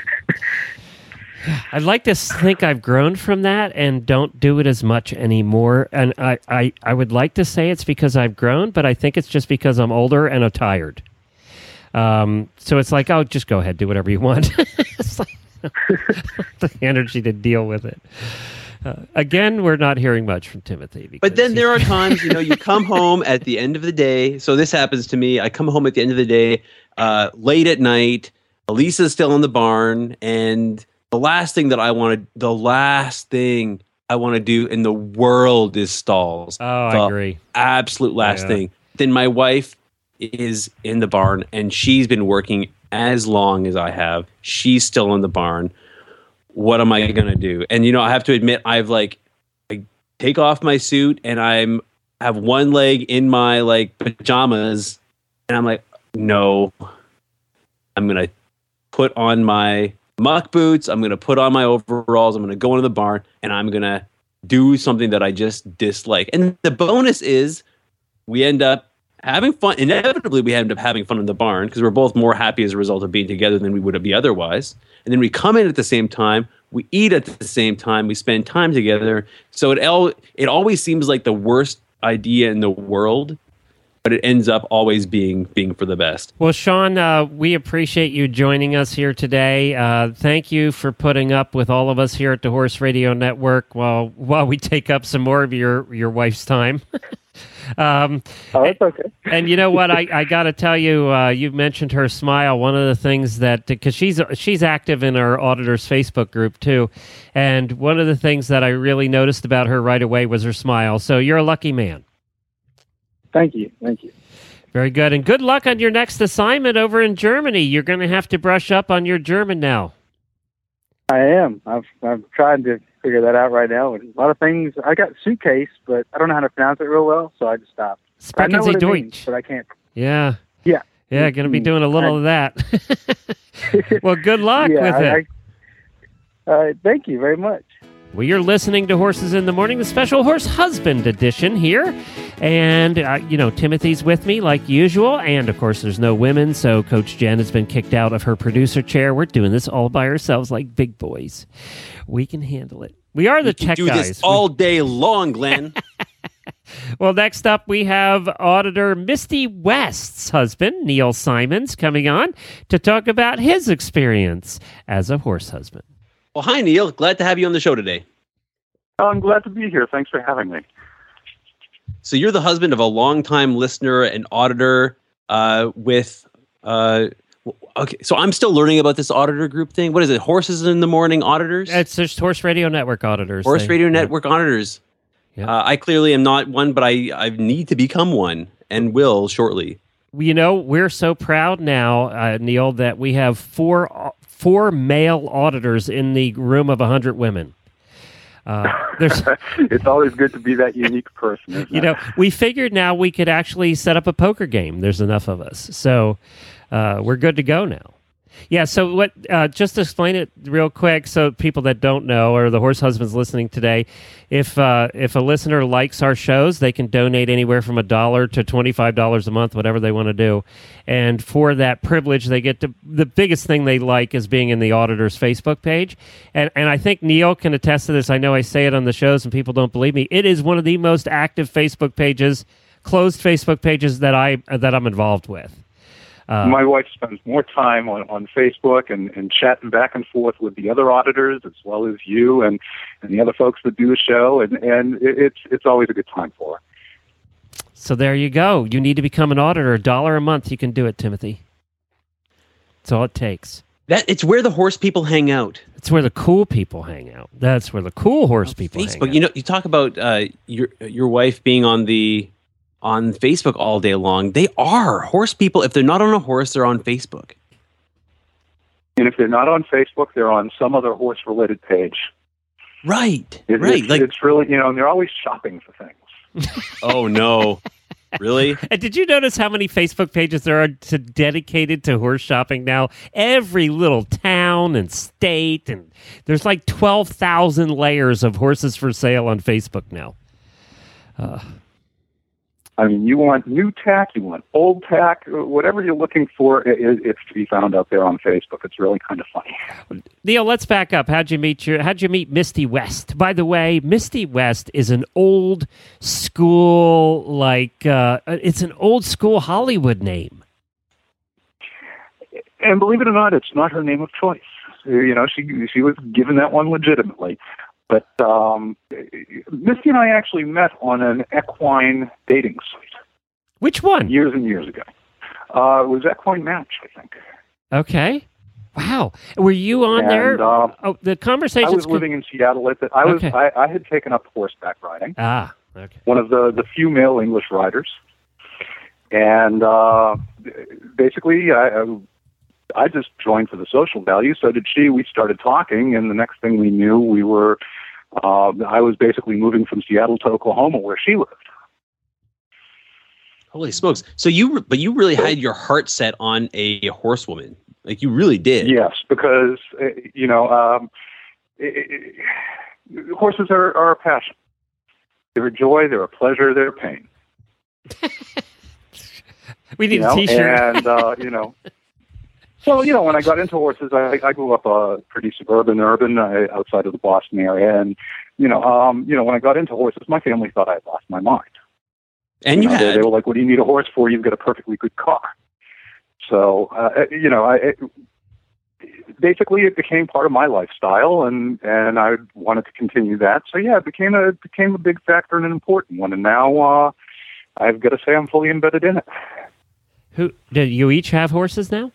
I'd like to think I've grown from that and don't do it as much anymore. And I, I, I would like to say it's because I've grown, but I think it's just because I'm older and I'm tired. Um, so it's like, oh, just go ahead, do whatever you want. It's like the energy to deal with it. Uh, again, we're not hearing much from Timothy. But because then there are he's- times, you know, you come home at the end of the day. So this happens to me. I come home at the end of the day, uh, late at night. Elisa's still in the barn, and the last thing that I want to, the last thing I want to do in the world is stalls. Oh, The I agree. Absolute last Yeah. thing. Then my wife is in the barn, and she's been working as long as I have. She's still in the barn. What am I going to do? And, you know, I have to admit, I've like, I take off my suit and I'm have one leg in my like pajamas. And I'm like, no, I'm going to put on my muck boots. I'm going to put on my overalls. I'm going to go into the barn and I'm going to do something that I just dislike. And the bonus is we end up having fun. Inevitably, we end up having fun in the barn because we're both more happy as a result of being together than we would be otherwise. And then we come in at the same time, we eat at the same time, we spend time together. So it el- it always seems like the worst idea in the world, but it ends up always being being for the best. Well, Sean, uh, we appreciate you joining us here today. Uh, thank you for putting up with all of us here at the Horse Radio Network while while we take up some more of your, your wife's time. um, Oh, that's okay. and you know what? I, I got to tell you, uh, you mentioned her smile. One of the things that, because she's she's active in our auditors Facebook group too, and one of the things that I really noticed about her right away was her smile. So you're a lucky man. Thank you. Thank you. Very good. And good luck on your next assignment over in Germany. You're going to have to brush up on your German now. I am. I've I've tried to figure that out right now. And a lot of things, I got suitcase, but I don't know how to pronounce it real well, so I just stopped. I know Sprechen Sie what it Deutsch. means, but I can't. Yeah. Yeah. Yeah, going to be doing a little of that. Well, good luck yeah, with I, it. I, uh, thank you very much. Well, you're listening to Horses in the Morning, the special Horse Husband edition here. And, uh, you know, Timothy's with me like usual. And, of course, there's no women, so Coach Jen has been kicked out of her producer chair. We're doing this all by ourselves like big boys. We can handle it. We are the We can tech do guys. this all day long, Glenn. Well, next up, we have Auditor Misty West's husband, Neil Simons, coming on to talk about his experience as a horse husband. Well, hi, Neil. Glad to have you on the show today. Oh, I'm glad to be here. Thanks for having me. So you're the husband of a longtime listener and auditor uh, with... Uh, okay, so I'm still learning about this auditor group thing. What is it? Horses in the Morning Auditors? It's just Horse Radio Network auditors. Horse They- Radio Network Auditors. Yeah. Uh, I clearly am not one, but I, I need to become one and will shortly. You know, we're so proud now, uh, Neil, that we have four four male auditors in the room of one hundred women. Uh, there's, It's always good to be that unique person, isn't you it? know, we figured now we could actually set up a poker game. There's enough of us, so uh, we're good to go now. Yeah. So what? Uh, just to explain it real quick, so people that don't know or the horse husbands listening today, if uh, if a listener likes our shows, they can donate anywhere from a dollar to twenty five dollars a month, whatever they want to do. And for that privilege, they get to the biggest thing they like is being in the auditor's Facebook page. And and I think Neil can attest to this. I know I say it on the shows, and people don't believe me. It is one of the most active Facebook pages, closed Facebook pages that I that I'm involved with. Uh, My wife spends more time on, on Facebook and, and chatting back and forth with the other auditors as well as you and, and the other folks that do the show, and, and it, it's it's always a good time for her. So there you go. You need to become an auditor. A dollar a month, you can do it, Timothy. That's all it takes. That it's where the horse people hang out. It's where the cool people hang out. That's where the cool horse people hang Facebook. out. You know, you talk about uh, your your wife being on the on Facebook all day long. They are horse people. If they're not on a horse, they're on Facebook. And if they're not on Facebook, they're on some other horse-related page. Right, It, right. It's, Like, it's really, you know, and they're always shopping for things. oh no, really? And did you notice how many Facebook pages there are to, dedicated to horse shopping now? Every little town and state, and there's like twelve thousand layers of horses for sale on Facebook now. Uh, I mean, you want new tack, you want old tack, whatever you're looking for, it, it's to be found out there on Facebook. It's really kind of funny. Neil, let's back up. How'd you meet your? How'd you meet Misty West? By the way, Misty West is an old school, like uh, it's an old school Hollywood name. And believe it or not, it's not her name of choice. You know, she she was given that one legitimately. But um, Misty and I actually met on an equine dating site. Which one? Years and years ago. Uh, it was Equine Match, I think. Okay. Wow. Were you on and, there? Uh, oh, the conversation. I was living in Seattle at the. I was. Okay. I, I had taken up horseback riding. Ah. Okay. One of the the few male English riders, and uh, basically, I. I I just joined for the social value. So did she. We started talking, and the next thing we knew, we were. Uh, I was basically moving from Seattle to Oklahoma, where she lived. Holy smokes! So you, but you really had your heart set on a horsewoman, like you really did. Yes, because uh, you know, um, it, it, horses are, are a passion. They're a joy. They're a pleasure. They're a pain. We need you know? a T-shirt. And uh, you know. Well, you know, when I got into horses, I, I grew up uh, pretty suburban, urban, uh, outside of the Boston area, and you know, um, you know, when I got into horses, my family thought I had lost my mind. And you, you know, had. They, they were like, "What do you need a horse for? You've got a perfectly good car." So, uh, you know, I it, basically it became part of my lifestyle, and and I wanted to continue that. So, yeah, it became a it became a big factor and an important one. And now uh, I've got to say I'm fully embedded in it. Who do you each have horses now?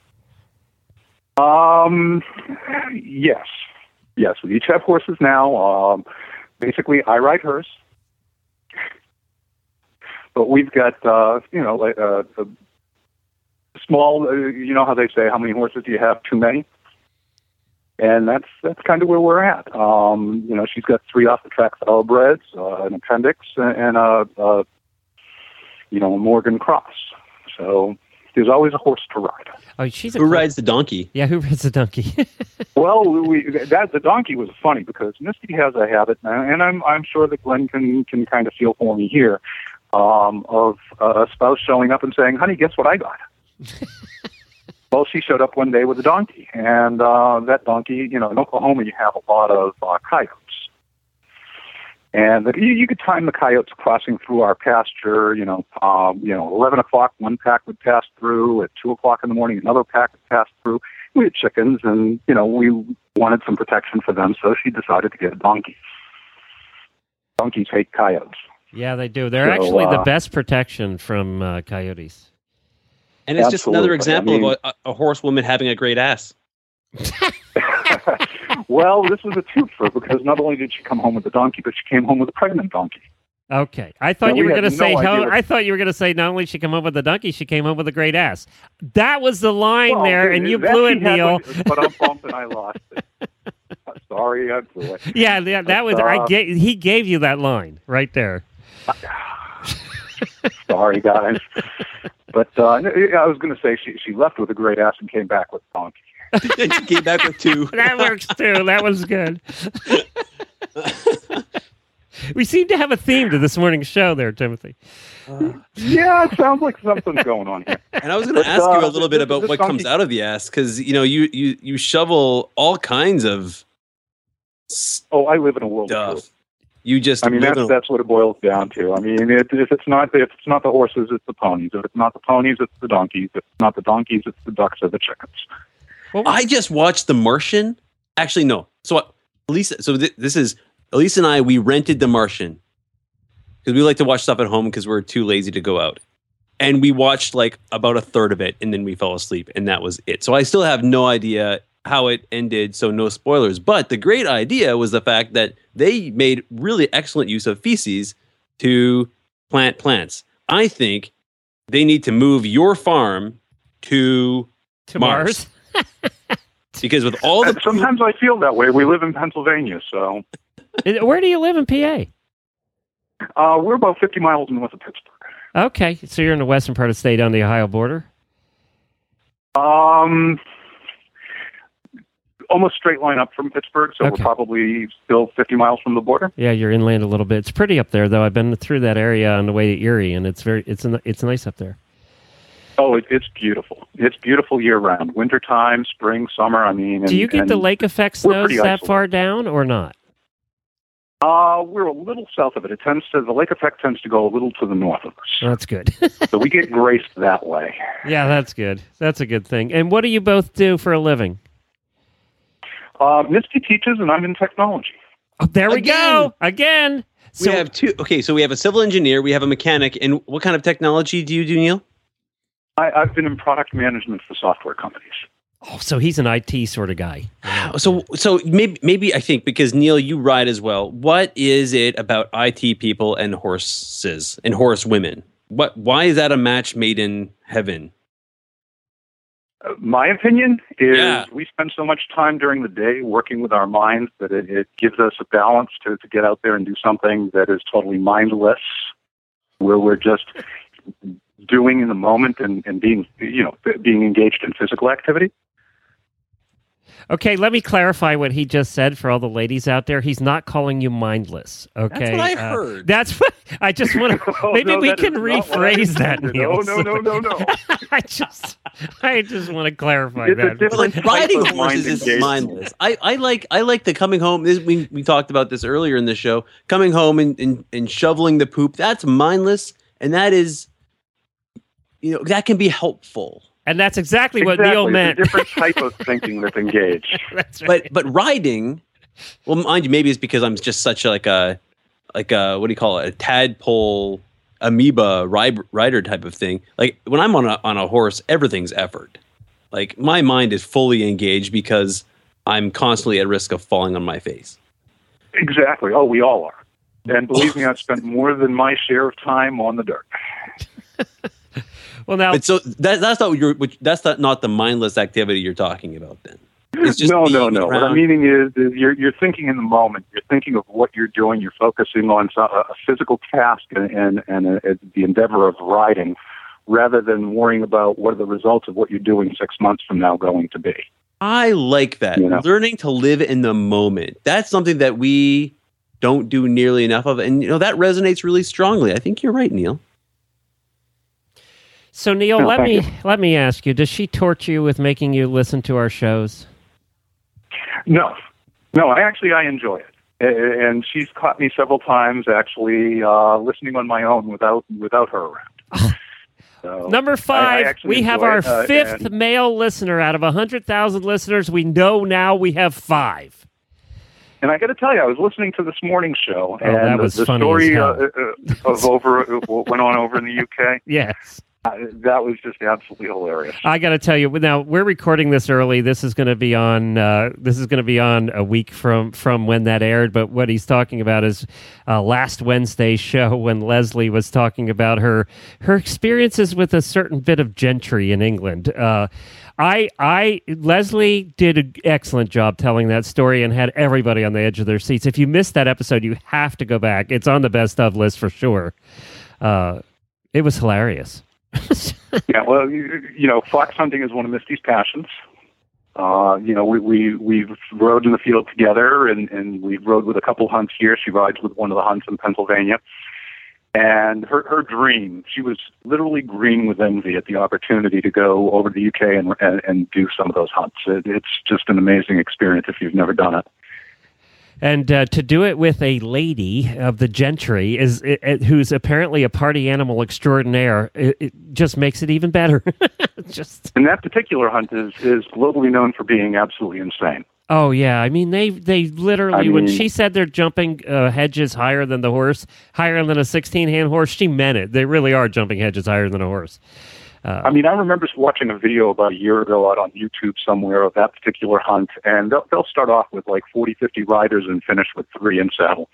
Um, yes. Yes, we each have horses now. Um, basically, I ride hers. But we've got, uh, you know, like uh, a small, uh, you know how they say, how many horses do you have? Too many? and that's that's kind of where we're at. Um, you know, she's got three off-the-track thoroughbreds, uh, an appendix, and a, a you know a Morgan Cross. So there's always a horse to ride. Oh, she's a Who rides the donkey? Yeah, who rides the donkey? Well, we, that the donkey was funny because Misty has a habit, and I'm I'm sure that Glenn can can kind of feel for me here, um, of a spouse showing up and saying, "Honey, guess what I got?" Well, she showed up one day with a donkey, and uh, that donkey, you know, in Oklahoma, you have a lot of uh, coyotes. And the, you, you could time the coyotes crossing through our pasture. You know, um, you know, eleven o'clock, one pack would pass through. At two o'clock in the morning, another pack would pass through. We had chickens, and you know, we wanted some protection for them, so she decided to get a donkey. Donkeys hate coyotes. Yeah, they do. They're So, actually the uh, best protection from uh, coyotes. And it's just another Absolutely. example I mean- of a, a horsewoman having a great ass. Well, this was a twofer because not only did she come home with a donkey, but she came home with a pregnant donkey. Okay, I thought Now, you we were had going to no say. idea How, what- I thought you were going to say not only she came home with a donkey, she came home with a great ass. That was the line Well, there, and you that blew she it, had Neil. one, but I'm bumped and I lost it. I'm sorry, I blew it. Yeah, yeah, that was. I Uh, gave, he gave you that line right there. Sorry, guys. But uh, I was going to say she she left with a great ass and came back with a donkey. And she came back with two. That works too. That was good. We seem to have a theme to this morning's show, there, Timothy. Yeah, it sounds like something's going on here. And I was going to But, ask you uh, a little bit this- about this what comes donkey- out of the ass, because you know you you you shovel all kinds of Oh, I live in a world of stuff. truth. You just I mean, live that's in a- that's what it boils down to. I mean, it, if it's not if it's not the horses, it's the ponies. If it's not the ponies, it's the donkeys. If it's not the donkeys, it's the ducks or the chickens. I just watched The Martian. Actually, no. So Elisa, so th- this is Elisa and I. We rented The Martian because we like to watch stuff at home because we're too lazy to go out. And we watched like about a third of it, and then we fell asleep, and that was it. So I still have no idea how it ended. So no spoilers. But the great idea was the fact that they made really excellent use of feces to plant plants. I think they need to move your farm to To Mars. Mars. Because with all the And sometimes I feel that way. We live in Pennsylvania, so Where do you live in P A? uh, we're about fifty miles north of Pittsburgh. Okay, so you're in the western part of the state on the Ohio border. Um, almost straight line up from Pittsburgh, so Okay. we're probably still fifty miles from the border. Yeah, you're inland a little bit. It's pretty up there, though. I've been through that area on the way to Erie, and it's very it's n- it's nice up there. Oh, it, it's beautiful. It's beautiful year round. Wintertime, spring, summer. I mean, and, Do you get and, the lake effect we're snows pretty that isolated. far down, or not? Uh, we're a little south of it. It tends to the lake effect tends to go a little to the north of us, That's good. so we get graced that way. Yeah, that's good. That's a good thing. And what do you both do for a living? Uh, Misty teaches, and I'm in technology. Oh, there we Again. go again. So we have two. Okay, so we have a civil engineer, we have a mechanic, and what kind of technology do you do, Neil? I, I've been in product management for software companies. oh, so he's an I T sort of guy. So, so maybe, maybe I think because Neil, you ride as well. What is it about I T people and horses and horse women? What? Why is that a match made in heaven? Uh, my opinion is Yeah. we spend so much time during the day working with our minds that it, it gives us a balance to, to get out there and do something that is totally mindless, where we're just doing in the moment and, and being, you know, being engaged in physical activity. Okay, let me clarify what he just said for all the ladies out there. He's not calling you mindless. Okay, That's what I Uh, heard. that's what I just want to. Oh, maybe no, we that can is not what I rephrase that. intended. Neil. Oh, no, no, no, no. I just, I just want to clarify It's a that. different Like type riding of mind horses is engagement. mindless. I, I like I like the coming home. This, we we talked about this earlier in the show. Coming home and, and and shoveling the poop. That's mindless, and that is, you know, that can be helpful. And that's exactly what Exactly. Neil meant. It's a different type of thinking that's engaged. That's right. But but riding, well, mind you, maybe it's because I'm just such a, like a like a what do you call it, a tadpole amoeba ri- rider type of thing. Like when I'm on a on a horse, everything's effort. Like my mind is fully engaged because I'm constantly at risk of falling on my face. Exactly. Oh, we all are. And believe me, I've spent more than my share of time on the dirt. Well, now But so that that's not what you're. Which, that's not, not the mindless activity you're talking about. Then It's just no, no, being no. What around- I'm meaning is, is you're you're thinking in the moment. You're thinking of what you're doing. You're focusing on so- a physical task and and, and a, a, the endeavor of riding, rather than worrying about what are the results of what you're doing six months from now going to be. I like that. You know? Learning to live in the moment. That's something that we don't do nearly enough of. And, you know, that resonates really strongly. I think you're right, Neil. So, Neil, No, let thank me you. let me ask you, does she torture you with making you listen to our shows? No, no. I actually I enjoy it, A- and she's caught me several times actually uh, listening on my own without without her around. So Number I- I five, actually we have enjoy our it, uh, fifth and- male listener out of one hundred thousand listeners. We know now we have five. And I got to tell you, I was listening to this morning show, Oh, and that the, was the funny story as uh, hell. uh, of over what went on over in the U K. Yes. Uh, that was just absolutely hilarious. I got to tell you, now we're recording this early. This is going to be on. Uh, this is going to be on a week from from when that aired. But what he's talking about is uh, last Wednesday's show when Leslie was talking about her her experiences with a certain bit of gentry in England. Uh, I I Leslie did an excellent job telling that story and had everybody on the edge of their seats. If you missed that episode, you have to go back. It's on the best of list for sure. Uh, it was hilarious. Yeah, well, you, you know, fox hunting is one of Misty's passions. Uh, you know, we, we, we've rode in the field together, and, and we've rode with a couple hunts here. She rides with one of the hunts in Pennsylvania. And her, her dream, she was literally green with envy at the opportunity to go over to the U K and, and, and do some of those hunts. It, it's just an amazing experience if you've never done it. And uh, to do it with a lady of the gentry is it, it, who's apparently a party animal extraordinaire, it, it just makes it even better. just And that particular hunt is, is globally known for being absolutely insane. oh yeah, I mean they they literally I when mean- she said they're jumping uh, hedges higher than the horse, higher than a sixteen hand horse, she meant it. They really are jumping hedges higher than a horse. Uh, I mean, I remember watching a video about a year ago out on YouTube somewhere of that particular hunt, and they'll, they'll start off with like forty, fifty riders and finish with three in saddle.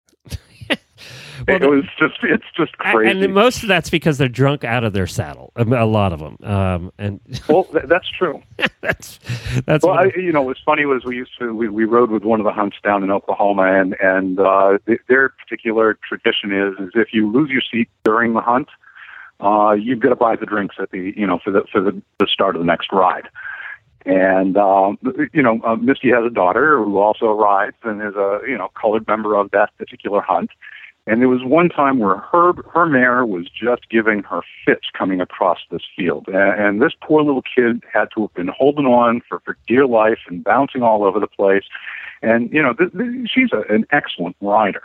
Well, it was just, it's just and, crazy. and most of that's because they're drunk out of their saddle. A, a lot of them, um, and well, th- that's true. that's that's Well, what I, you know, what's funny was we used to, we, we rode with one of the hunts down in Oklahoma, and, and uh, th- their particular tradition is, is if you lose your seat during the hunt, uh, you've got to buy the drinks at the, you know, for the, for the, the start of the next ride. And, um, you know, uh, Misty has a daughter who also rides and is a, you know, colored member of that particular hunt. And there was one time where her, her mare was just giving her fits coming across this field. And, and this poor little kid had to have been holding on for, for dear life and bouncing all over the place. And, you know, th- th- she's a, an excellent rider.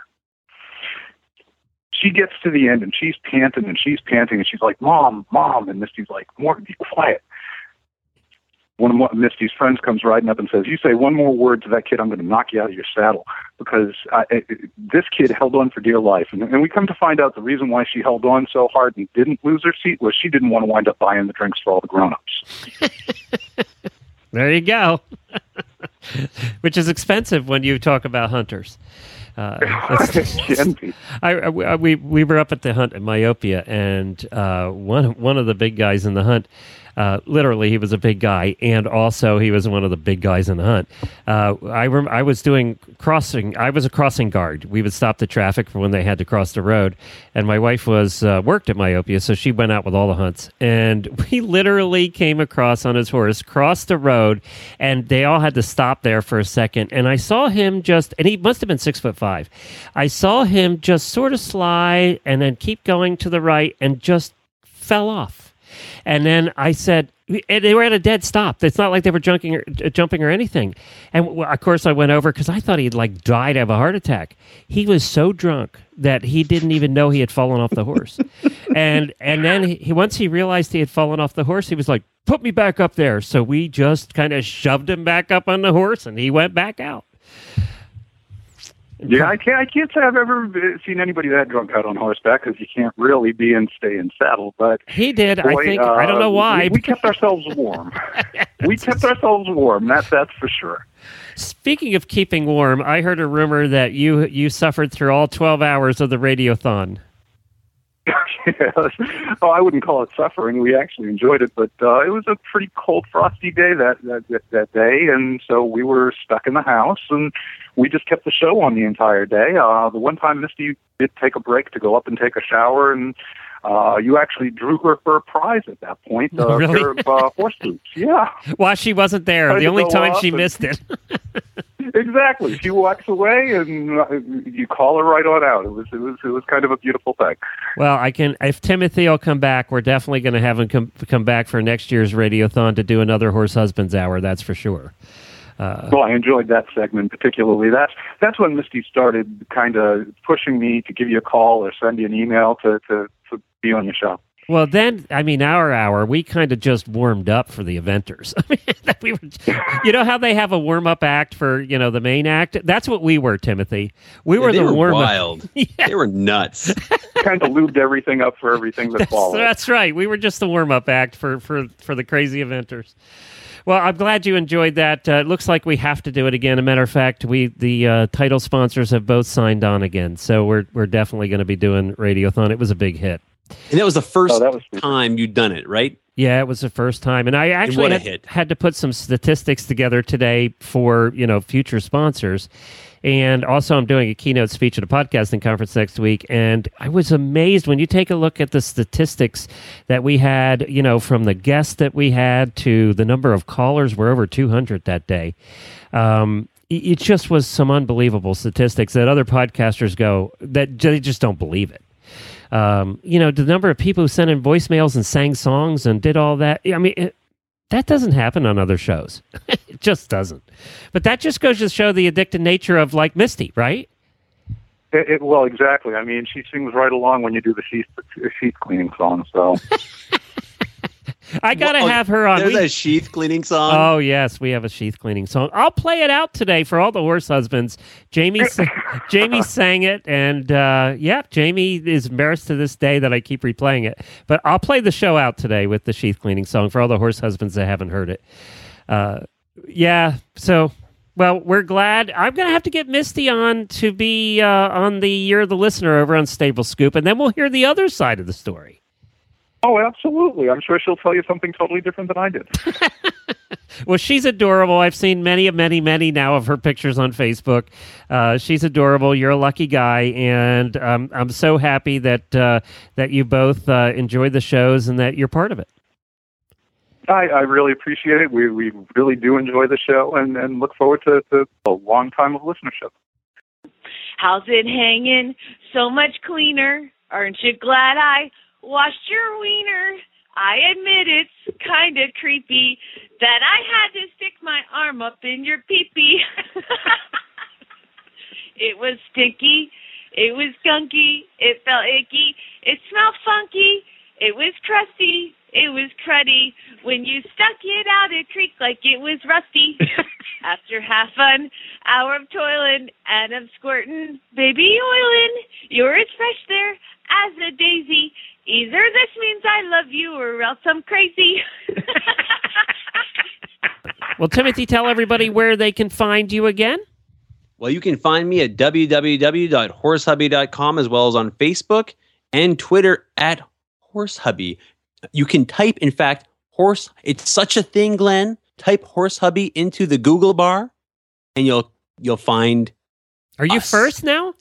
She gets to the end and she's panting and she's panting and she's like, Mom, Mom. And Misty's like, Morton, be quiet. One of Misty's friends comes riding up and says, you say one more word to that kid, I'm going to knock you out of your saddle. Because I, it, this kid held on for dear life. And, and we come to find out the reason why she held on so hard and didn't lose her seat was she didn't want to wind up buying the drinks for all the grown-ups. There you go. Which is expensive when you talk about hunters. Uh, It can be. I, I, we we were up at the hunt at Myopia, and uh, one one of the big guys in the hunt, uh, literally he was a big guy, and also he was one of the big guys in the hunt. Uh, I rem- I was doing crossing. I was a crossing guard. We would stop the traffic for when they had to cross the road, and my wife was uh, worked at Myopia, so she went out with all the hunts, and we literally came across on his horse, crossed the road, and they all had to stop there for a second, and I saw him just, and he must have been six foot five. I saw him just sort of slide and then keep going to the right and just fell off. And then I said, and they were at a dead stop. It's not like they were jumping or, jumping or anything. And w- of course, I went over because I thought he'd like died of a heart attack. He was so drunk that he didn't even know he had fallen off the horse. and and then he, he once he realized he had fallen off the horse, he was like, "Put me back up there." So we just kind of shoved him back up on the horse, and he went back out. Yeah, I can't. I can't say I've ever seen anybody that drunk out on horseback because you can't really be in stay in saddle. But He did. boy, I think. uh, I don't know why. We, we kept ourselves warm. we kept ourselves warm. That's that's for sure. Speaking of keeping warm, I heard a rumor that you you suffered through all twelve hours of the radiothon. Oh, I wouldn't call it suffering. We actually enjoyed it, but uh, it was a pretty cold, frosty day that, that that that day, and so we were stuck in the house, and we just kept the show on the entire day. Uh, the one time Misty did take a break to go up and take a shower, and uh, you actually drew her for a prize at that point. Uh, Really? A pair of uh, horse boots. Yeah. While she wasn't there, Tried the to only go time up she and- missed it. Exactly. She walks away, and uh, you call her right on out. It was it was it was kind of a beautiful thing. Well, I can. If Timothy will come back, we're definitely going to have him come come back for next year's Radiothon to do another Horse Husbands Hour. That's for sure. Uh, Well, I enjoyed that segment particularly. That's that's when Misty started kind of pushing me to give you a call or send you an email to to, to be on your show. well, then, I mean, our hour, we kind of just warmed up for the eventers. I mean, we were, you know how they have a warm up act for you know the main act? That's what we were, Timothy. We were they the were warm up. wild. Yeah. They were nuts. Kind of lubed everything up for everything that That's, followed. that's right. We were just the warm up act for, for, for the crazy eventers. Well, I'm glad you enjoyed that. Uh, it looks like we have to do it again. As a matter of fact, we the uh, title sponsors have both signed on again, so we're we're definitely going to be doing Radiothon. It was a big hit. And that was the first Oh, that was super. time you'd done it, right? Yeah, it was the first time, and I actually what a had, hit. had to put some statistics together today for you know future sponsors, and also I'm doing a keynote speech at a podcasting conference next week, and I was amazed when you take a look at the statistics that we had, you know, from the guests that we had to the number of callers. We're over two hundred that day. Um, it it just was some unbelievable statistics that other podcasters go that they just don't believe it. Um, you know, the number of people who sent in voicemails and sang songs and did all that. I mean, it, that doesn't happen on other shows. It just doesn't. But that just goes to show the addicted nature of like Misty, right? It, it, well, exactly. I mean, she sings right along when you do the sheet sheet cleaning song. So I got to Well, have her on. There's We- a sheath cleaning song. oh, yes, we have a sheath cleaning song. I'll play it out today for all the horse husbands. Jamie sa- Jamie sang it, and uh, yeah, Jamie is embarrassed to this day that I keep replaying it. But I'll play the show out today with the sheath cleaning song for all the horse husbands that haven't heard it. Uh, yeah, so... Well, we're glad. I'm going to have to get Misty on to be uh, on the Year of the Listener over on Stable Scoop, and then we'll hear the other side of the story. Oh, absolutely. I'm sure she'll tell you something totally different than I did. Well, she's adorable. I've seen many, many, many now of her pictures on Facebook. Uh, she's adorable. You're a lucky guy, and um, I'm so happy that uh, that you both uh, enjoy the shows and that you're part of it. I, I really appreciate it. We we really do enjoy the show and, and look forward to, to a long time of listenership. How's it hanging? So much cleaner. Aren't you glad I washed your wiener? I admit it's kind of creepy that I had to stick my arm up in your pee-pee. It was sticky. It was gunky. It felt icky. It smelled funky. It was crusty. It was cruddy. When you stuck it out, it creaked like it was rusty. After half an hour of toiling and of squirting, baby oilin', you're as fresh there as a daisy. Either this means I love you or else I'm crazy. Well, Timothy, tell everybody where they can find you again. Well, you can find me at w w w dot horse hubby dot com as well as on Facebook and Twitter at horsehubby. You can type, in fact, horse. It's such a thing, Glenn. Type horse hubby into the Google bar, and you'll you'll find. Are you us. first now?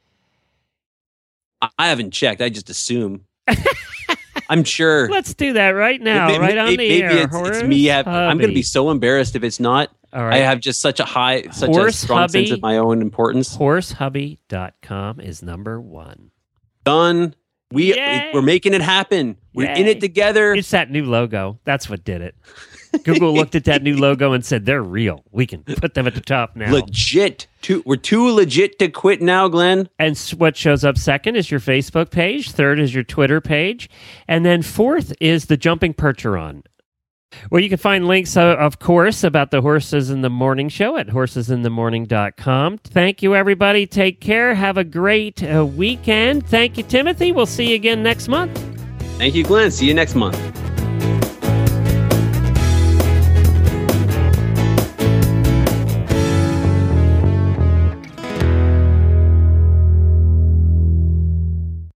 I, I haven't checked. I just assume. I'm sure. Let's do that right now, Maybe- right on maybe the air. It's, it's me. Have, I'm going to be Hubby. so embarrassed if it's not. All right. I have just such a high, such a Horse strong sense Hubby. of my own importance. horse hubby dot com is number one. Done. We Yay. we're making it happen. We're in Yay. it together. It's that new logo. That's what did it. Google looked at that new logo and said, they're real. We can put them at the top now. Legit. Too, we're too legit to quit now, Glenn. And s- what shows up second is your Facebook page. Third is your Twitter page. And then fourth is the Jumping Percheron. Well, you can find links, uh, of course, about the Horses in the Morning show at horses in the morning dot com. Thank you, everybody. Take care. Have a great uh, weekend. Thank you, Timothy. We'll see you again next month. Thank you, Glenn. See you next month.